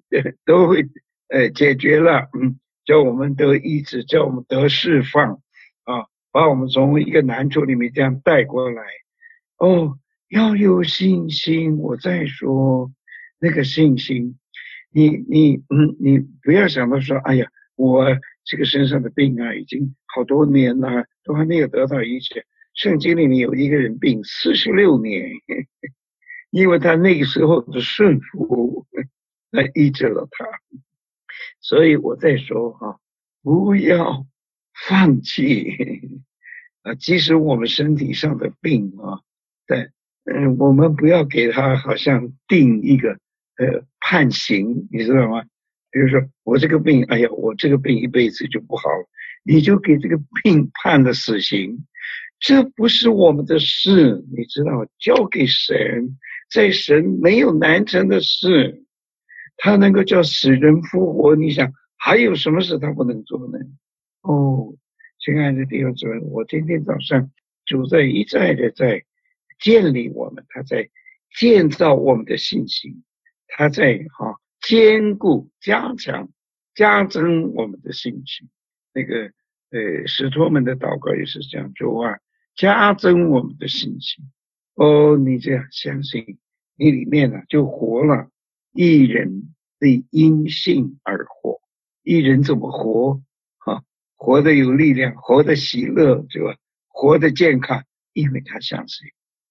解决了，叫我们得医治，叫我们得释放把我们从一个难处里面这样带过来。要有信心。我再说那个信心，你不要想到说，哎呀，我这个身上的病已经好多年了，都还没有得到医治。圣经里面有一个人病46年，因为他那个时候的顺服来医治了他。所以我在说不要放弃即使我们身体上的病但我们不要给他好像定一个判刑，你知道吗？比如说我这个病，哎呀，我这个病一辈子就不好了，你就给这个病判了死刑，这不是我们的事，你知道，交给神，在神没有难成的事，他能够叫死人复活，你想还有什么事他不能做呢？亲爱的弟兄姊妹，我今天早上主在一再的在建立我们，他在建造我们的信心，他在坚固加强加增我们的信心。那个使徒们的祷告也是这样，主加增我们的信心。你这样相信，你里面就活了。一人的因信而活，一人怎么活活得有力量，活得喜乐，对吧？活得健康，因为他相信，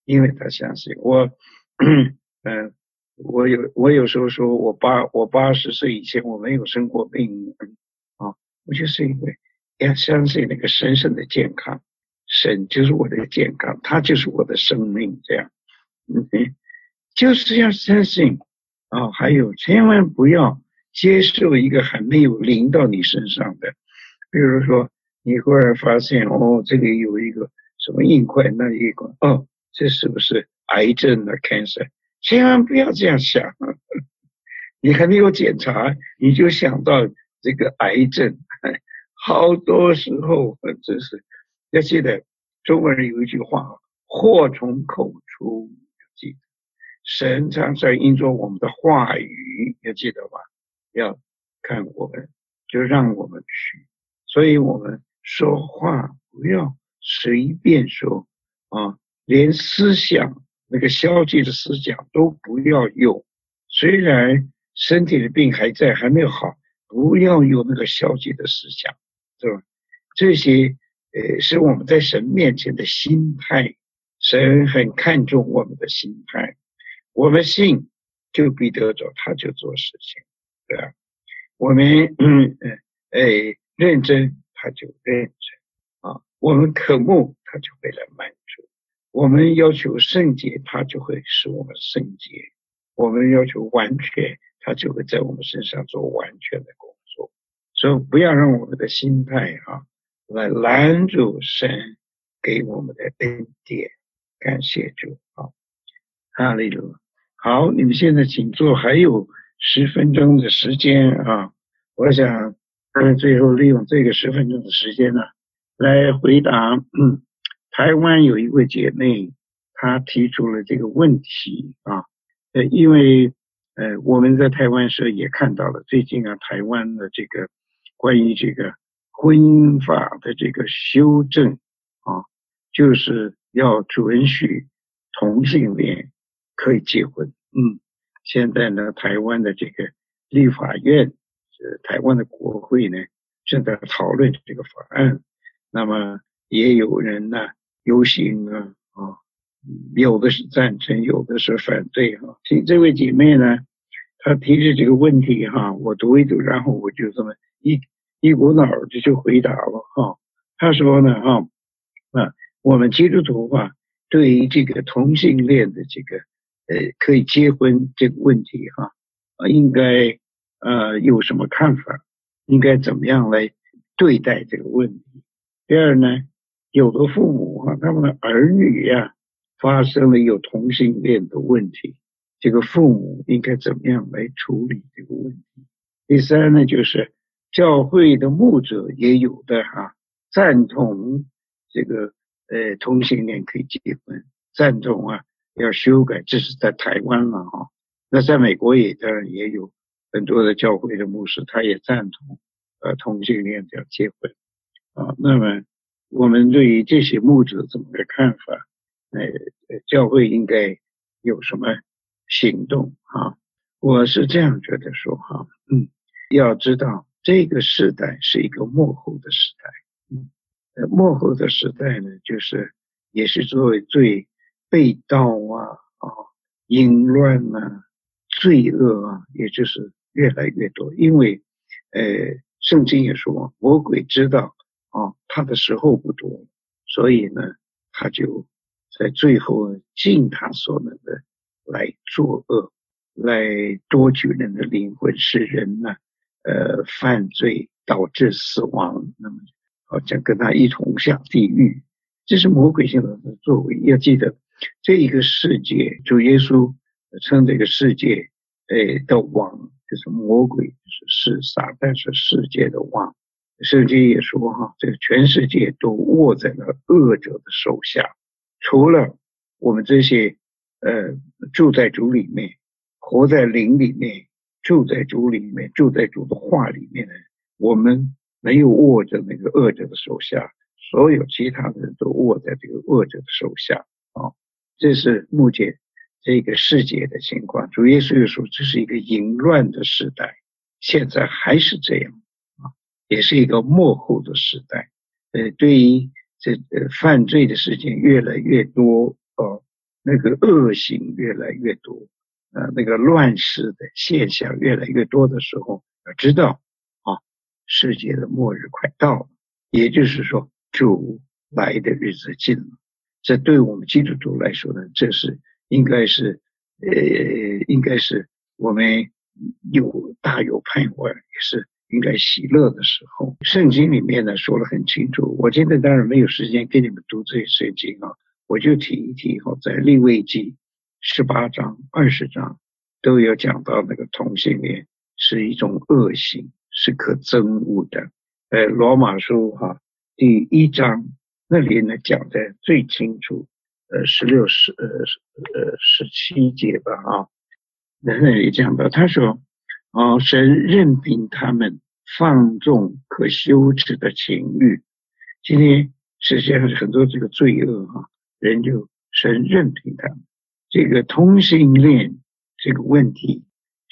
我有时候说我80岁以前我没有生过病我就是因为要相信那个神圣的健康，神就是我的健康，他就是我的生命，这样就是要相信还有千万不要接受一个还没有临到你身上的，比如说你忽然发现这里有一个什么硬块，那一块这是不是癌症的 cancer？ 千万不要这样想你还没有检查你就想到这个癌症，好多时候真是要记得中国人有一句话祸从口出，记得神常常因着我们的话语，要记得吧，要看我们就让我们去，所以我们说话不要随便说连思想那个消极的思想都不要有虽然身体的病还在，还没有好，不要有那个消极的思想，对吧？这些是我们在神面前的心态，神很看重我们的心态。我们信就必得着，他就做事情，对吧？我们认真，他就认真啊；我们渴慕，他就会来满足；我们要求圣洁，他就会使我们圣洁；我们要求完全，他就会在我们身上做完全的工作。所以不要让我们的心态来拦住神给我们的恩典。感谢主啊，哈利路亚。好，你们现在请坐，还有10分钟的时间啊。我想最后利用这个10分钟的时间呢，来回答台湾有一位姐妹，她提出了这个问题啊。因为我们在台湾时也看到了最近台湾的这个关于这个婚姻法的这个修正啊，就是要准许同性恋可以结婚。现在呢，台湾的这个立法院，台湾的国会呢，正在讨论这个法案。那么也有人呢游行有的是赞成，有的是反对这位姐妹呢，她提出这个问题我读一读，然后我就这么一股脑儿就回答了她说呢我们基督徒对于这个同性恋的这个可以结婚这个问题应该有什么看法？应该怎么样来对待这个问题？第二呢，有的父母他们的儿女发生了有同性恋的问题，这个父母应该怎么样来处理这个问题？第三呢，就是教会的牧者也有的赞同这个同性恋可以结婚，赞同要修改，这是在台湾了那在美国也当然也有很多的教会的牧师，他也赞同同性恋要结婚那么我们对于这些牧者怎么个看法？教会应该有什么行动我是这样觉得说要知道这个时代是一个末后的时代末后的时代呢，就是也是作为最被盗淫乱罪恶也就是越来越多。因为圣经也说魔鬼知道他的时候不多，所以呢他就在最后尽他所能的来作恶，来夺取人的灵魂，使人犯罪导致死亡，那么好像跟他一同下地狱。这是魔鬼现在的作为。要记得这一个世界，主耶稣称这个世界的王就是魔鬼，是撒旦，是世界的王。圣经也说这个全世界都握在了恶者的手下，除了我们这些住在主里面，活在灵里面，住在主里面，住在主的话里面的，我们没有握着那个恶者的手下，所有其他的人都握在这个恶者的手下这是目前这个世界的情况。主耶稣说这是一个淫乱的时代，现在还是这样也是一个末后的时代。对于这犯罪的事情越来越多那个恶行越来越多那个乱世的现象越来越多的时候，要知道世界的末日快到了，也就是说主来的日子近了。这对我们基督徒来说呢，这是应该是我们大有盼望，也是应该喜乐的时候。圣经里面呢说得很清楚，我今天当然没有时间给你们读这些圣经我就提一提在利未记18章20章都有讲到那个同性恋是一种恶行，是可憎恶的。罗马书第1章那里呢讲得最清楚，16、17节吧那里讲到，他说神任凭他们放纵可羞耻的情欲。今天世界上很多这个罪恶人就神任凭他们。这个同性恋这个问题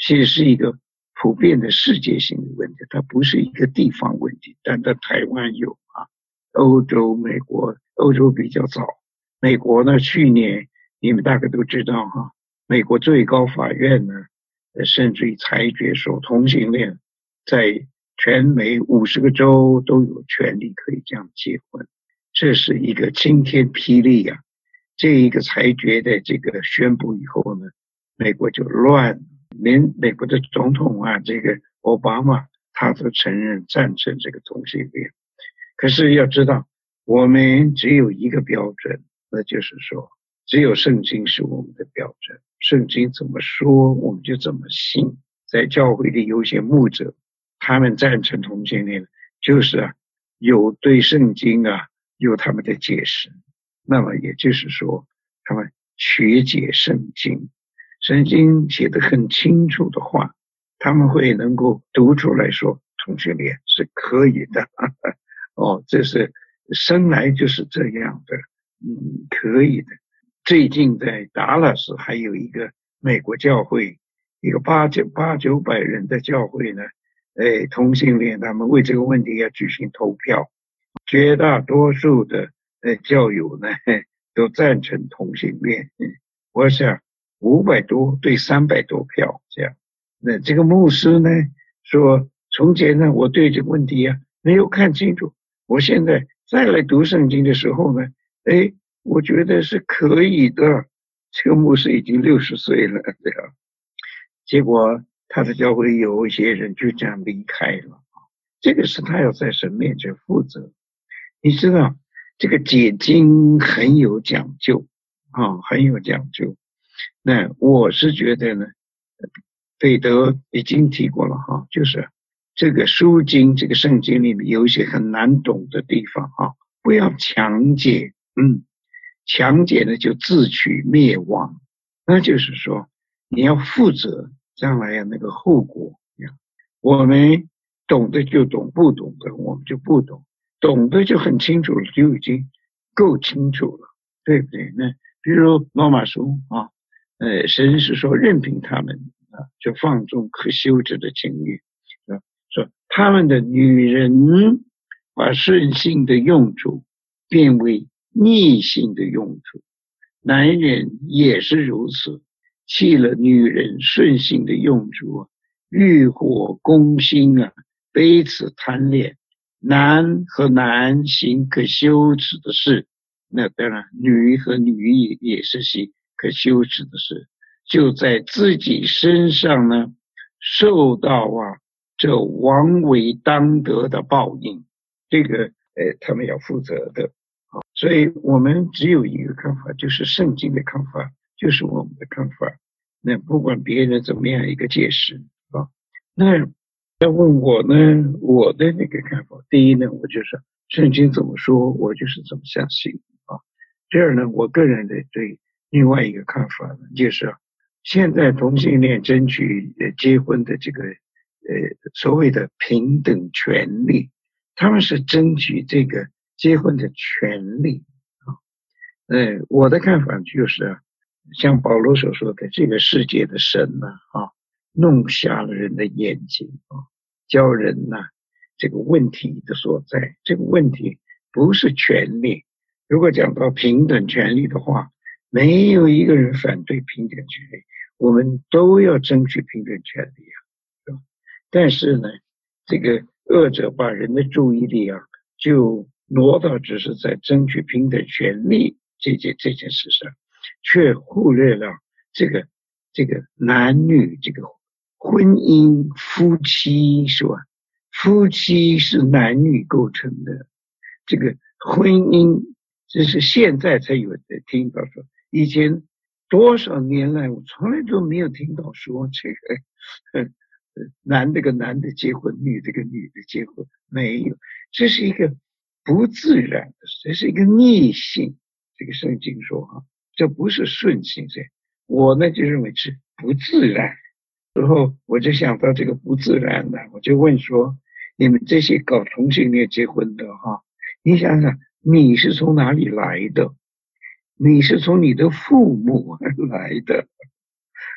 其实是一个普遍的世界性的问题，它不是一个地方问题，但在台湾有啊，欧洲、美国，欧洲比较早，美国呢，去年你们大概都知道哈，美国最高法院呢，甚至于裁决说同性恋在全美50个州都有权利可以这样结婚，这是一个晴天霹雳啊！这一个裁决的这个宣布以后呢，美国就乱了，连美国的总统啊，这个奥巴马他都承认赞成这个同性恋。可是要知道，我们只有一个标准，那就是说，只有圣经是我们的标准，圣经怎么说我们就怎么信。在教会里有些牧者，他们赞成同性恋，就是啊，有对圣经啊有他们的解释。那么也就是说，他们曲解圣经，圣经写得很清楚的话，他们会能够读出来说同性恋是可以的。哦，这是生来就是这样的，可以的。最近在达拉斯还有一个美国教会，一个800-900人的教会呢，同性恋，他们为这个问题要举行投票，绝大多数的教友呢都赞成同性恋，我想500多对300多票这样。那这个牧师呢说，从前呢我对这个问题啊没有看清楚，我现在再来读圣经的时候呢，我觉得是可以的。这个牧师已经60岁了，这样。结果他的教会有一些人就这样离开了，这个是他要在神面前负责。你知道这个解经很有讲究啊，很有讲究。那我是觉得呢，彼得已经提过了哈，就是这个书经这个圣经里面有一些很难懂的地方啊，不要强解，强解呢就自取灭亡。那就是说你要负责将来那个后果。我们懂的就懂，不懂的我们就不懂，懂的就很清楚了，就已经够清楚了，对不对？那比如罗马书啊，神是说任凭他们啊，就放纵可羞耻的情欲，说他们的女人把顺性的用处变为逆性的用处，男人也是如此，弃了女人顺性的用处，欲火攻心啊，彼此贪恋，男和男行可羞耻的事，那当然女和女也是行可羞耻的事，就在自己身上呢受到这王为当得的报应，这个他们要负责的。所以我们只有一个看法，就是圣经的看法，就是我们的看法。那不管别人怎么样一个解释啊，那要问我呢，我的那个看法，第一呢，我就是圣经怎么说，我就是怎么相信啊。第二呢，我个人的对另外一个看法呢，就是现在同性恋争取结婚的这个所谓的平等权利，他们是争取这个结婚的权利啊。我的看法就是像保罗所说的，这个世界的神呢弄瞎了人的眼睛啊，教人呢这个问题的所在。这个问题不是权利，如果讲到平等权利的话，没有一个人反对平等权利，我们都要争取平等权利啊，是吧？但是呢，这个恶者把人的注意力就挪到只是在争取平等权利这件事上，却忽略了这个男女这个婚姻夫妻，是吧？夫妻是男女构成的，这个婚姻这是现在才有的听到说，以前多少年来我从来都没有听到说这个男的跟男的结婚，女的跟女的结婚，没有，这是一个不自然的，这是一个逆性。这个圣经说这不是顺性，我呢就认为是不自然。之后我就想到这个不自然的，我就问说，你们这些搞同性恋结婚的你想想，你是从哪里来的？你是从你的父母来的。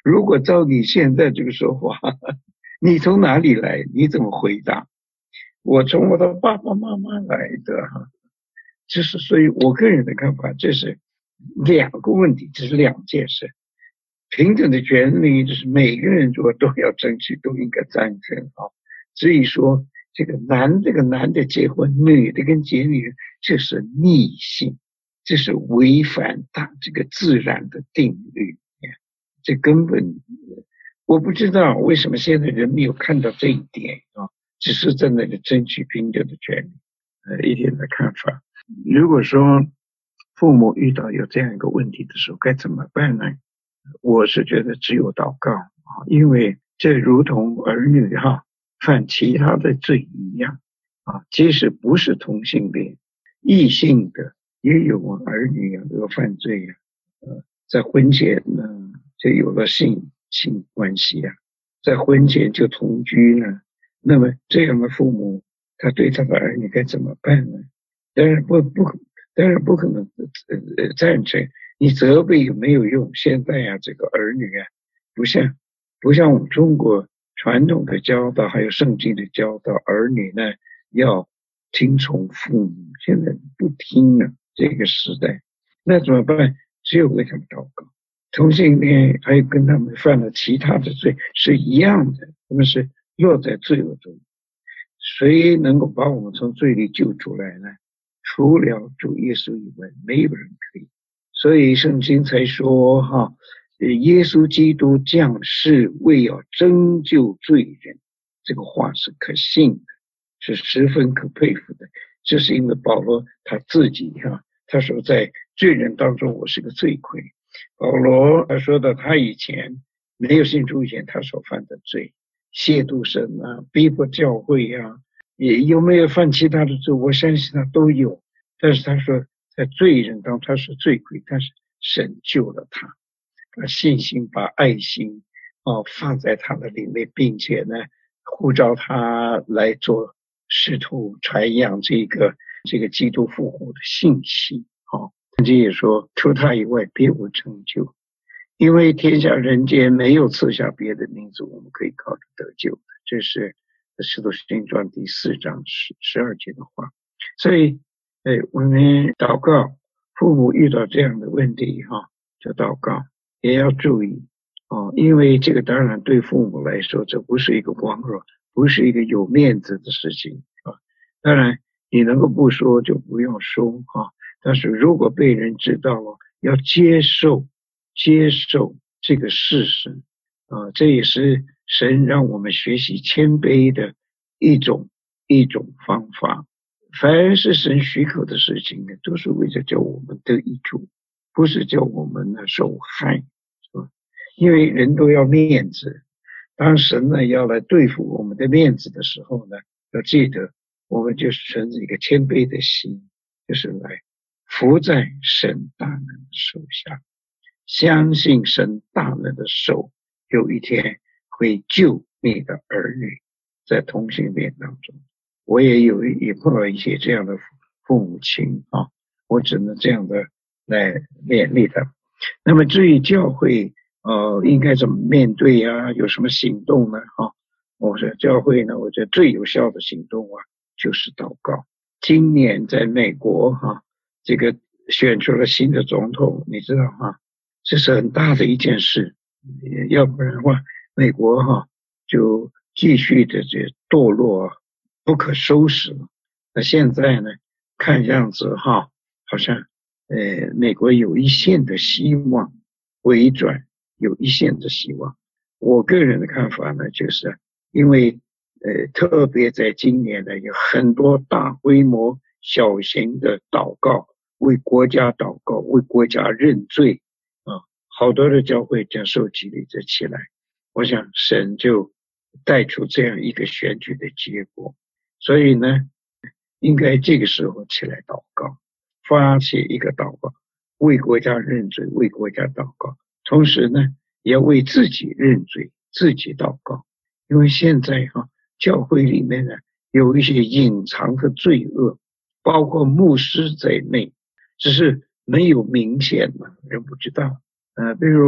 如果照你现在这个说法，你从哪里来？你怎么回答？我从我的爸爸妈妈来的哈。就是所以我个人的看法，这是两个问题，这是两件事。平等的权利就是每个人如果都要争取，都应该赞成啊。至于说这个男的结婚，女的跟结女，这是逆性，这是违反这个自然的定律。这根本我不知道为什么现在人没有看到这一点啊，只是在那里争取平等的权利。一点的看法。如果说父母遇到有这样一个问题的时候该怎么办呢？我是觉得只有祷告啊，因为这如同儿女犯其他的罪一样啊，即使不是同性恋，异性的也有儿女有犯罪在婚前呢就有了性关系在婚前就同居呢，那么这样的父母他对他的儿女该怎么办呢？当然不可能赞成，你责备也没有用。现在这个儿女不像我们中国传统的教导，还有圣经的教导，儿女呢要听从父母，现在不听了。这个时代，那怎么办？只有为他们祷告。同性恋还有跟他们犯了其他的罪是一样的，他们是落在罪恶中。谁能够把我们从罪里救出来呢？除了主耶稣以外，没有人可以。所以圣经才说耶稣基督降世为要拯救罪人，这个话是可信的，是十分可佩服的。这是因为保罗他自己他说在罪人当中我是个罪魁。保罗他说的，他以前没有信主以前他所犯的罪，亵渎神逼迫教会也有没有犯其他的罪，我相信他都有。但是他说在罪人当中他是罪魁，但是神救了他，把信心把爱心放在他的里面，并且呢呼召他来做使徒，传扬这个基督复活的信息。圣经也说除他以外别无成就，因为天下人间没有赐下别的名字我们可以靠着得救的。这是使徒行传第4章12节的话。所以我们祷告，父母遇到这样的问题就祷告，也要注意因为这个当然对父母来说这不是一个光荣，不是一个有面子的事情当然你能够不说就不用说但是如果被人知道了，要接受这个事实这也是神让我们学习谦卑的一种方法。凡是神许可的事情呢，都是为了叫我们得益处，不是叫我们受害，是吧？因为人都要面子，当神呢要来对付我们的面子的时候呢，要记得我们就是存着一个谦卑的心，就是来伏在神大能的手下，相信神大能的手有一天会救你的儿女。在同性恋当中，我也碰到一些这样的父母亲我只能这样的来勉励他。那么至于教会应该怎么面对有什么行动呢我说教会呢，我觉得最有效的行动就是祷告。今年在美国这个选出了新的总统，你知道这是很大的一件事，要不然的话美国就继续的这堕落不可收拾了。那现在呢看样子好像美国有一线的希望回转，有一线的希望。我个人的看法呢，就是因为特别在今年呢有很多大规模小型的祷告，为国家祷告，为国家认罪好多的教会将受激励着起来。我想神就带出这样一个选举的结果，所以呢应该这个时候起来祷告，发起一个祷告，为国家认罪，为国家祷告，同时呢也要为自己认罪，自己祷告。因为现在教会里面呢有一些隐藏的罪恶，包括牧师在内，只是没有明显人不知道比如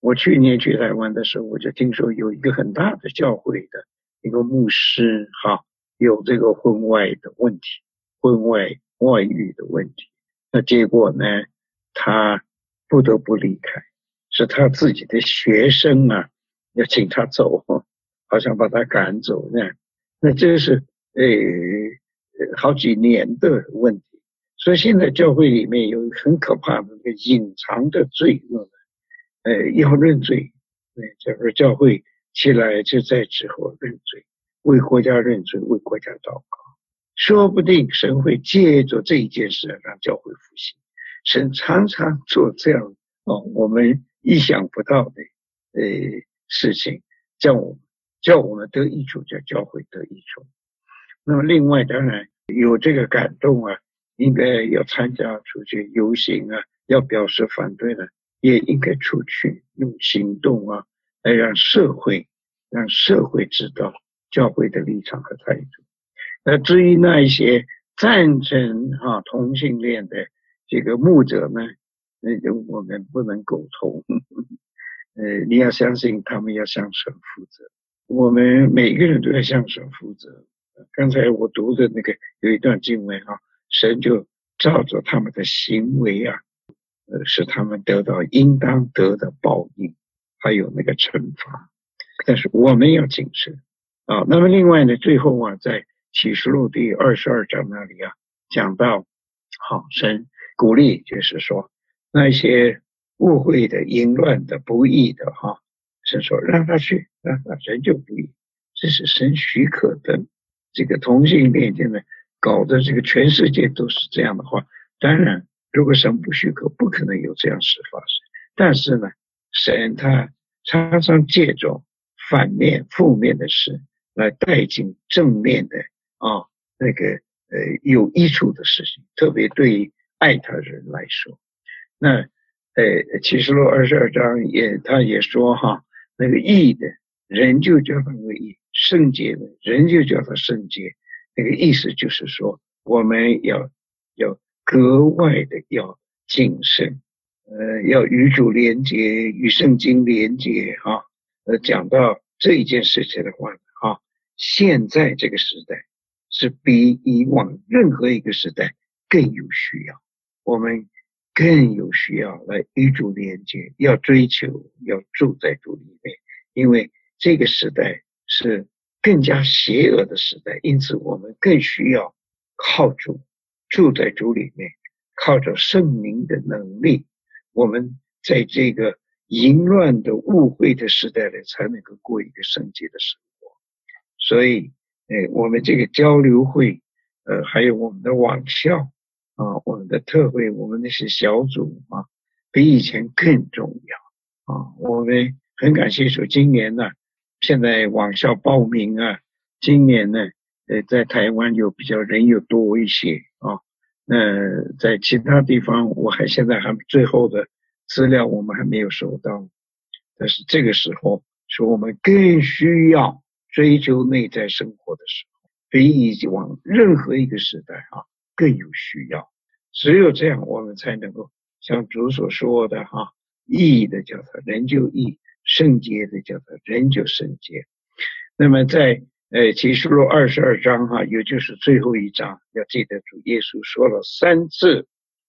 我去年去台湾的时候，我就听说有一个很大的教会的一个牧师有这个婚外的问题，外遇的问题。那结果呢，他不得不离开，是他自己的学生要请他走，好像把他赶走那样。那这是好几年的问题。所以现在教会里面有很可怕的那个隐藏的罪恶，要认罪，就是教会起来就在之后认罪，为国家认罪，为国家祷告。说不定神会借着这一件事让教会复兴。神常常做这样我们意想不到的事情，叫我们得益处，叫教会得益处。那么另外当然有这个感动应该要参加出去游行要表示反对的，也应该出去用行动来让社会知道教会的立场和态度。那至于那一些赞成同性恋的这个牧者呢，我们不能苟同。你要相信他们要向神负责，我们每个人都要向神负责。刚才我读的那个有一段经文神就照着他们的行为使他们得到应当得的报应，还有那个惩罚。但是我们要谨慎那么另外呢，最后在启示录第22章那里讲到神鼓励，就是说那些误会的、淫乱的、不义的神说让他去，让他神就不义，这是神许可的。这个同性恋现在搞的这个全世界都是这样的话，当然如果神不许可，不可能有这样事发生。但是呢，神他常常借着反面负面的事来带进正面的那个有益处的事情，特别对于爱他人来说。那启示录22章他也说那个义的人就叫他为义，圣洁的人就叫他圣洁。那个意思就是说我们要格外的要谨慎，要与主连结，与圣经连结讲到这一件事情的话现在这个时代是比以往任何一个时代更有需要，我们更有需要来与主连接，要追求，要住在主里面，因为这个时代是更加邪恶的时代，因此我们更需要靠主，住在主里面，靠着圣灵的能力，我们在这个淫乱的误会的时代里才能够过一个圣洁的生活。所以我们这个交流会还有我们的网校我们的特会，我们那些小组比以前更重要我们很感谢主，今年呢现在网校报名今年呢在台湾人有多一些在其他地方现在还最后的资料我们还没有收到，但是这个时候是我们更需要追求内在生活的时候，比以往任何一个时代更有需要。只有这样我们才能够像主所说的义的叫他人就义，圣洁的叫他人就圣洁。那么在启示录22章也就是最后一章，要记得主耶稣说了三次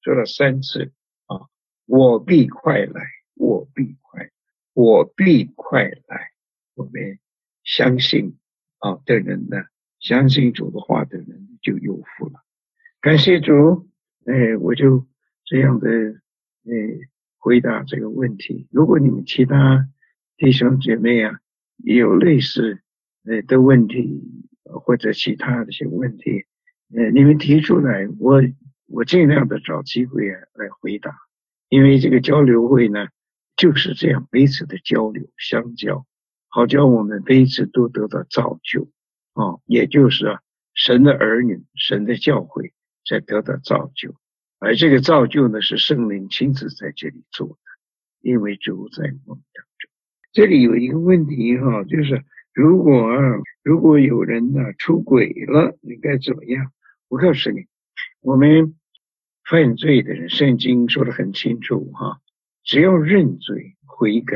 我必快来，我必快来，我必快来。我们相信的人呢，相信主的话的人就有福了。感谢主我就这样的回答这个问题。如果你们其他弟兄姐妹也有类似的问题或者其他的一些问题你们提出来，我尽量的找机会来回答。因为这个交流会呢就是这样彼此的交流相交，好叫我们彼此都得到造就也就是神的儿女，神的教会才得到造就。而这个造就呢是圣灵亲自在这里做的，因为主在我们当中。这里有一个问题就是如果有人出轨了，你该怎么样？我告诉你，我们犯罪的人，圣经说得很清楚只要认罪悔改，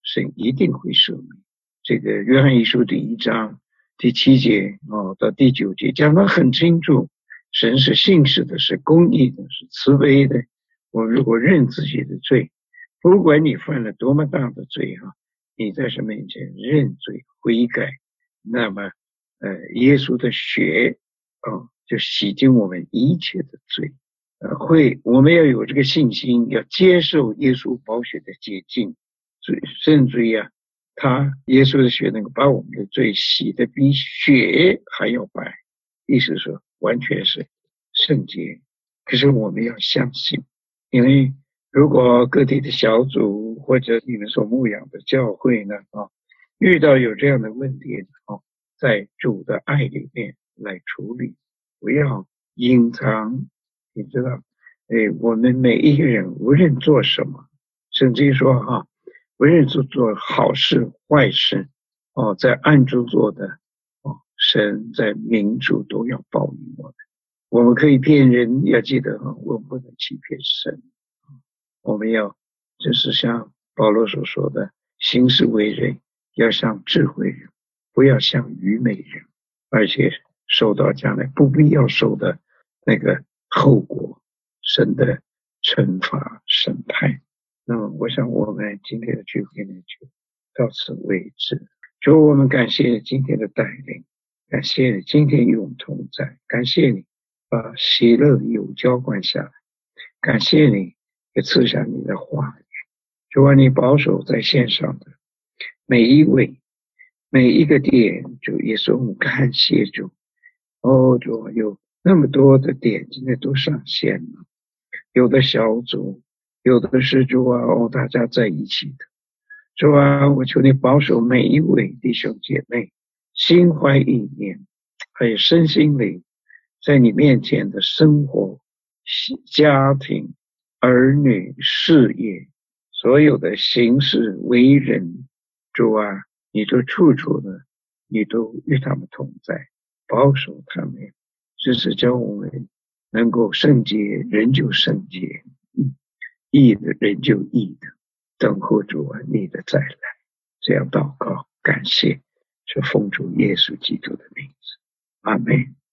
神一定会赦免。这个约翰一书第1章第7节到第9节讲得很清楚，神是信实的，是公义的，是慈悲的。我如果认自己的罪，不管你犯了多么大的罪你在神面前认罪悔改，那么耶稣的血就洗净我们一切的罪。我们要有这个信心，要接受耶稣宝血的洁净，甚至耶稣的血能够把我们的罪洗得比血还要白，意思说完全是圣洁。可是我们要相信，因为如果各地的小组或者你们所牧养的教会呢遇到有这样的问题在主的爱里面来处理，不要隐藏。你知道我们每一个人无论做什么，甚至于说无论是做好事坏事在暗中做的神在明处都要报应我们。我们可以骗人，要记得我们不能欺骗神。我们要就是像保罗所说的，行事为人要像智慧人，不要像愚昧人，而且受到将来不必要受的那个后果，神的惩罚审判。那么我想我们今天的聚会呢就到此为止。主，我们感谢你今天的带领，感谢你今天与我们同在，感谢你把喜乐的油浇灌下来，感谢你也赐下你的话语。主啊，你保守在线上的每一位每一个点，主耶稣，我们感谢主。主，有那么多的点今天都上线了，有的小组，有的是主大家在一起的。主啊，我求你保守每一位弟兄姐妹心怀意念还有身心灵在你面前的生活、家庭、儿女、事业，所有的行事为人，主啊，你都处处的，你都与他们同在，保守他们，只是叫我们能够圣洁，人就圣洁，义的人就义的，等候主啊你的再来。这样祷告感谢，是奉主耶稣基督的名字，阿们。